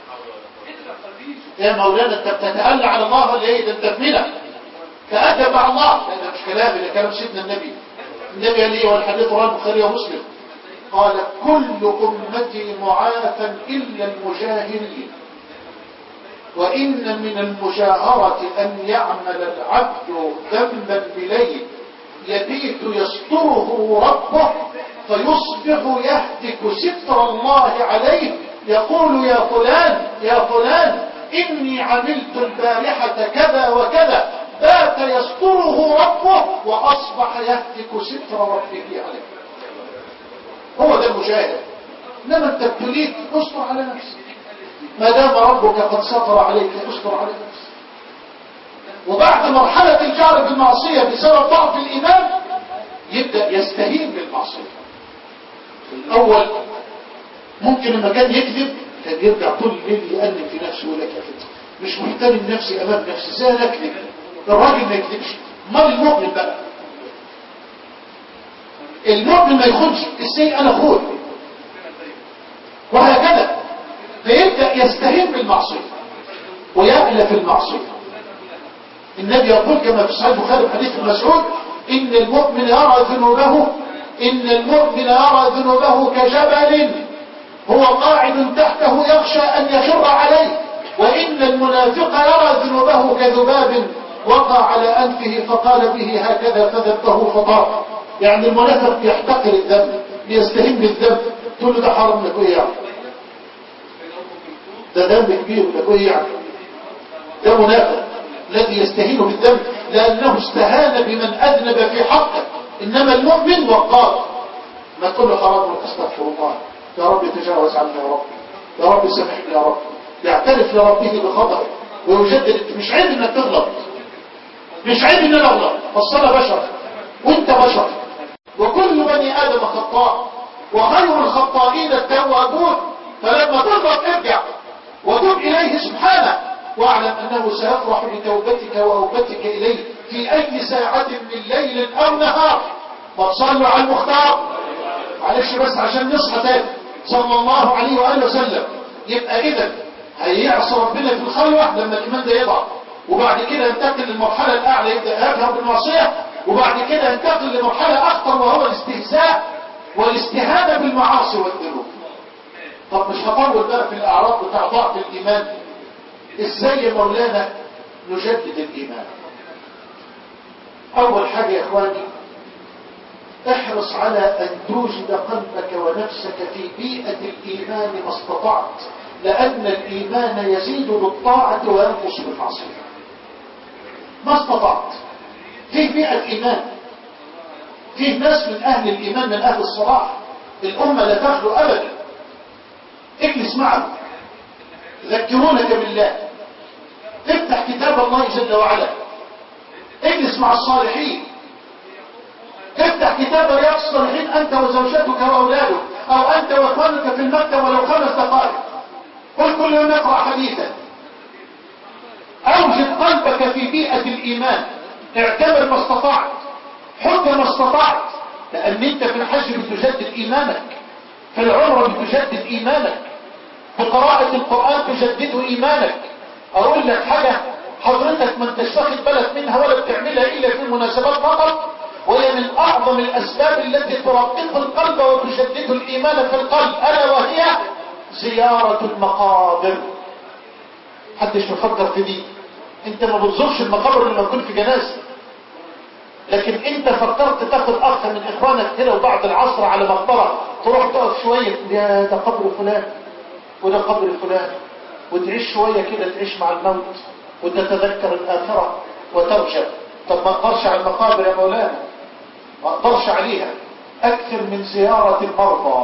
يا مولانا أنت بتتألى على الله ولا إيه؟ ده أنت بمنى تأدب مع الله. لا ده مش كلامي، ده كلام سيدنا النبي. النبي قال إيه والحديث رواه البخاري ومسلم؟ قال كل أمتي معافى إلا المجاهرين، وإن من المجاهرة أن يعمل العبد ذنبا بليل يبيت يستره ربه فيصبح يهتك ستر الله عليه يقول يا فلان يا فلان إني عملت البارحة كذا وكذا، بات يستره ربه وأصبح يهتك ستر ربه عليه. هو ده المجاهد. إنما أنت ابتليت اصبر على نفسك، ما دام ربك قد ستر عليك اصبر على نفسك. وبعد مرحلة الجهر بالمعصية بسبب ضعف الإيمان يبدأ يستهين بالمعصية. الأول ممكن لما كان يكذب كان يرجع طول الليل يألم في نفسه ولا كافت مش محترم نفسي أمام نفسي زي أنا أكذب. الراجل ما يكذبش. ما المؤمن بقى؟ المؤمن ما يخونش، ازاي أنا خون؟ وهكذا فيبدأ يستهين بالمعصية ويألف المعصية. النبي يقول كما في صحيح البخاري حديث مسعود إن المؤمن يرى ذنوبه كجبل هو قاعد تحته يخشى أن يخر عليه، وإن المنافق يرى ذنوبه كذباب وقع على أنفه فقال به هكذا فذبه فطار. يعني المنافق يحتقر الذنب يستهين بالذنب، تقول له ده حرام لك ايه يعني؟ ده ذنب كبير لك ايه يعني؟ ده منافق الذي يستهين بالذنب لأنه استهان بمن أذنب في حقه. إنما المؤمن وقار، ما تقول له حرام استغفر الله يا رب تجاوز عنا يا رب، يا رب سامحني يا رب، يعترف لربه بخطئه ويجدد. مش عيب انك تغلط، مش عيب ان انا اغلط، الصلاة بشر وانت بشر وكل بني آدم خطاء وخير الخطائين التوابون. فلما تغلط ارجع وتوب إليه سبحانه واعلم أنه سيفرح بتوبتك وأوبتك إليه في أي ساعة من ليل أو نهار. فصلوا على المختار معلش بس عشان نصحى تاني صلى الله عليه وآله وسلم. يبقى إذن هيعصي ربنا في الخلوة لما الإيمان ده يضعف، وبعد كده ينتقل للمرحلة الأعلى، يبدأ يجهر بالمعصية، وبعد كده ينتقل لمرحلة أخطر وهو الاستهزاء والاستهانة بالمعاصي والذنوب. طب مش هطول بقى في الأعراض بتاع ضعف الإيمان. إزاي يا مولانا نجدد الإيمان؟ أول حاجة يا إخواني، احرص على أن توجد قلبك ونفسك في بيئة الإيمان ما استطعت، لأن الإيمان يزيد بالطاعة وينقص بالمعصية. ما استطعت في بيئة إيمان، فيه ناس من أهل الإيمان من أهل الصلاح، الأمة لا تخلو أبدا. اجلس معهم يذكرونك بالله، افتح كتاب الله جل وعلا، اجلس مع الصالحين، افتح كتاب رياض الصالحين أنت وزوجتك وأولادك، أو أنت وأخوانك في المكتب ولو 5 دقائق، قل كل يوم اقرأ حديثا. أوجد قلبك في بيئة الإيمان، اعتبر ما استطعت، حط ما استطعت، لأن أنت في الحج بتجدد إيمانك، في العمرة بتجدد إيمانك، في قراءة القرآن تجدد إيمانك. أقول لك حاجة حضرتك ما انتش واخد بالك منها ولا بتعملها إلا في المناسبات فقط، وهي من أعظم الأسباب التي ترقق القلب وتجدد الإيمان في القلب، ألا وهي زيارة المقابر. محدش مفكر في دي. انت ما بتزورش المقابر لما تكون في جنازة، لكن انت فكرت تاخد اخ من اخوانك كده وبعد العصر على مقبرة تروح تقف شوية، يا ده قبر فلان وده قبر فلان، وتعيش شوية كده، تعيش مع الموت وتتذكر الآخرة وترجع. طب ما اقدرش على المقابر يا مولانا، ما اقدرش عليها. اكثر من زيارة المرضى.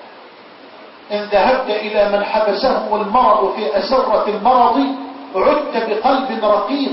ان ذهبت الى من حبسهم المرض في اسرة المرض عدت بقلب رقيق.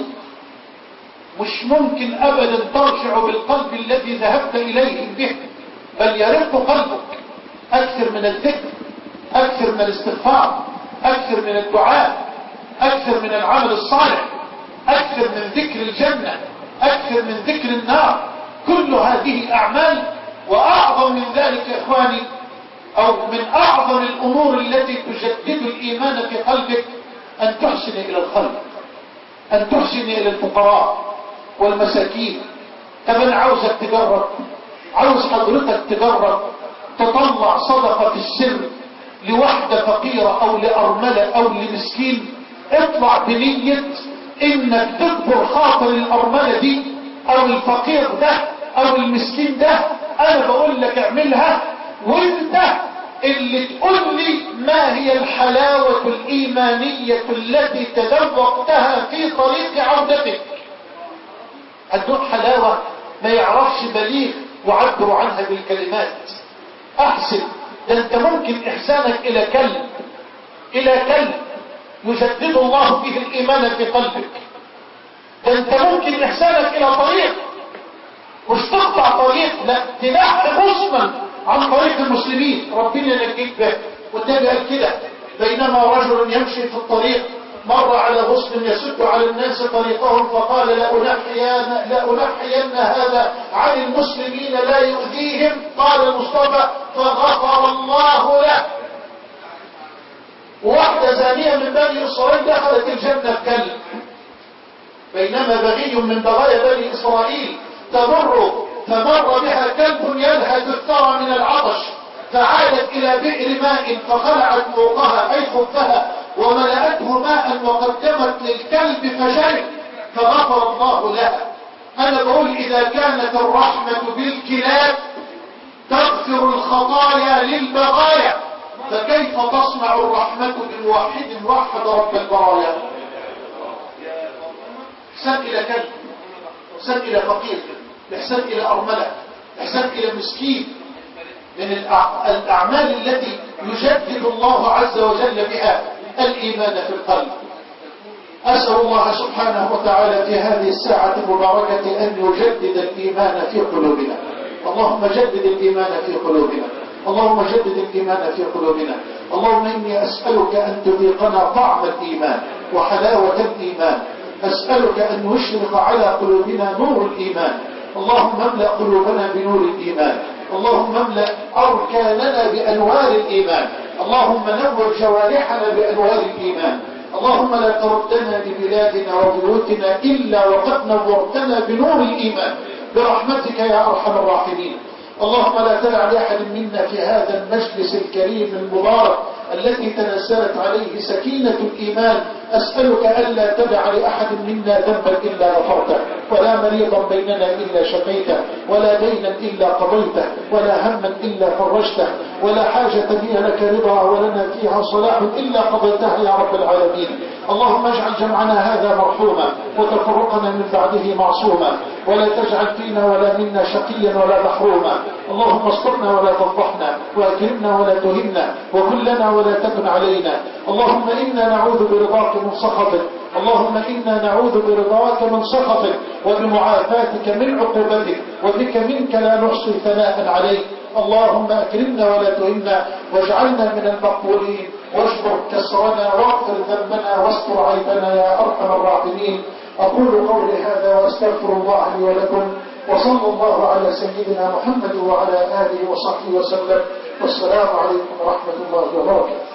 مش ممكن ابدا ترجع بالقلب الذي ذهبت اليه به، بل يرق قلبك. اكثر من الذكر، اكثر من الاستغفار، اكثر من الدعاء، اكثر من العمل الصالح، اكثر من ذكر الجنة، اكثر من ذكر النار. كل هذه اعمال. واعظم من ذلك يا اخواني، او من اعظم الامور التي تجدد الايمان في قلبك، ان تحسن الى الخلق، ان تحسن الى الفقراء والمساكين. طب انا عاوزك تجرب، عاوز حضرتك تجرب تطلع صدقة في السر لوحدة فقيرة او لارملة او لمسكين. اطلع بنية انك تكبر خاطر الارملة دي او الفقير ده او المسكين ده. انا بقول لك اعملها، وانت اللي تقول لي ما هي الحلاوة الايمانية التي تذوقتها في طريق عودتك. هتدوق حلاوة ما يعرفش بليغ يعبر عنها بالكلمات. احسن، ده انت ممكن احسانك الى كلب، الى كلب يجدد الله به الايمان في قلبك. ده انت ممكن احسانك الى طريق، مش تقطع طريق، لا تنحي غصنا عن طريق المسلمين ربنا ينجيك به. والنبي قال كده: بينما رجل يمشي في الطريق مر على غصن يسد على الناس طريقهم فقال لأنحين هذا عن المسلمين لا يؤذيهم. قال المصطفى: فغفر الله له. واحدة زانية من بني إسرائيل دخلت الجنة بكلب، بينما بغي من بغايا بني إسرائيل تمر فمر بها كلب يلهث الثرى من العطش، فعادت إلى بئر ماء فخلعت موقها أي خفها وملأته ماء وقدمت للكلب فشرب فغفر الله لها. أنا بقول إذا كانت الرحمة بالكلاب تغفر الخطايا للبغايا، فكيف تصنع الرحمة بالواحد وحد رب البرايا؟ احسن إلى كلب، احسن إلى فقير، احسن إلى أرملة، احسن إلى مسكين. من الأعمال التي يجدد الله عز وجل بها الإيمان في القلب. أسأل الله سبحانه وتعالى في هذه الساعة المباركة أن يجدد الإيمان في قلوبنا. اللهم جدد الإيمان في قلوبنا، اللهم جدد الإيمان في قلوبنا. اللهم إني أسألك أن تذيقنا طعم الإيمان وحلاوة الإيمان. أسألك أن يشرق على قلوبنا نور الإيمان. اللهم املأ قلوبنا بنور الإيمان، اللهم املأ أركاننا بأنوار الإيمان، اللهم نور جوارحنا بأنوار الإيمان. اللهم لا تردنا لبلادنا وبيوتنا إلا وقد نورتنا بنور الإيمان برحمتك يا أرحم الراحمين. اللهم لا تدع لأحد منا في هذا المجلس الكريم المبارك التي تنزلت عليه سكينة الإيمان أسألك ألا تدع لأحد منا ذنبا إلا غفرته، ولا مريضا بيننا إلا شفيته، ولا دينا إلا قضيته، ولا هما إلا فرجته، ولا حاجة هي لك رضا ولنا فيها صلاح إلا قضيتها يا رب العالمين. اللهم اجعل جمعنا هذا مرحوما وتفرقنا من بعده معصوما، ولا تجعل فينا ولا منا شقيا ولا محروما. اللهم استرنا ولا تفضحنا، واكرمنا ولا تهنا، وكلنا ولا تكن علينا. اللهم إنا نعوذ برضاك من سخطك، اللهم إنا نعوذ برضاك من سخطك وبمعافاتك من عقوبتك، وبك منك لا نحصي ثناء عليك. اللهم أكرمنا ولا تهنا، واجعلنا من المقبولين، واجبر كسرنا واغفر ذنبنا واستر عيبنا يا أرحم الراحمين. أقول قولي هذا وأستغفر الله لي ولكم، وصلى الله على سيدنا محمد وعلى آله وصحبه وسلم، والسلام عليكم ورحمة الله وبركاته.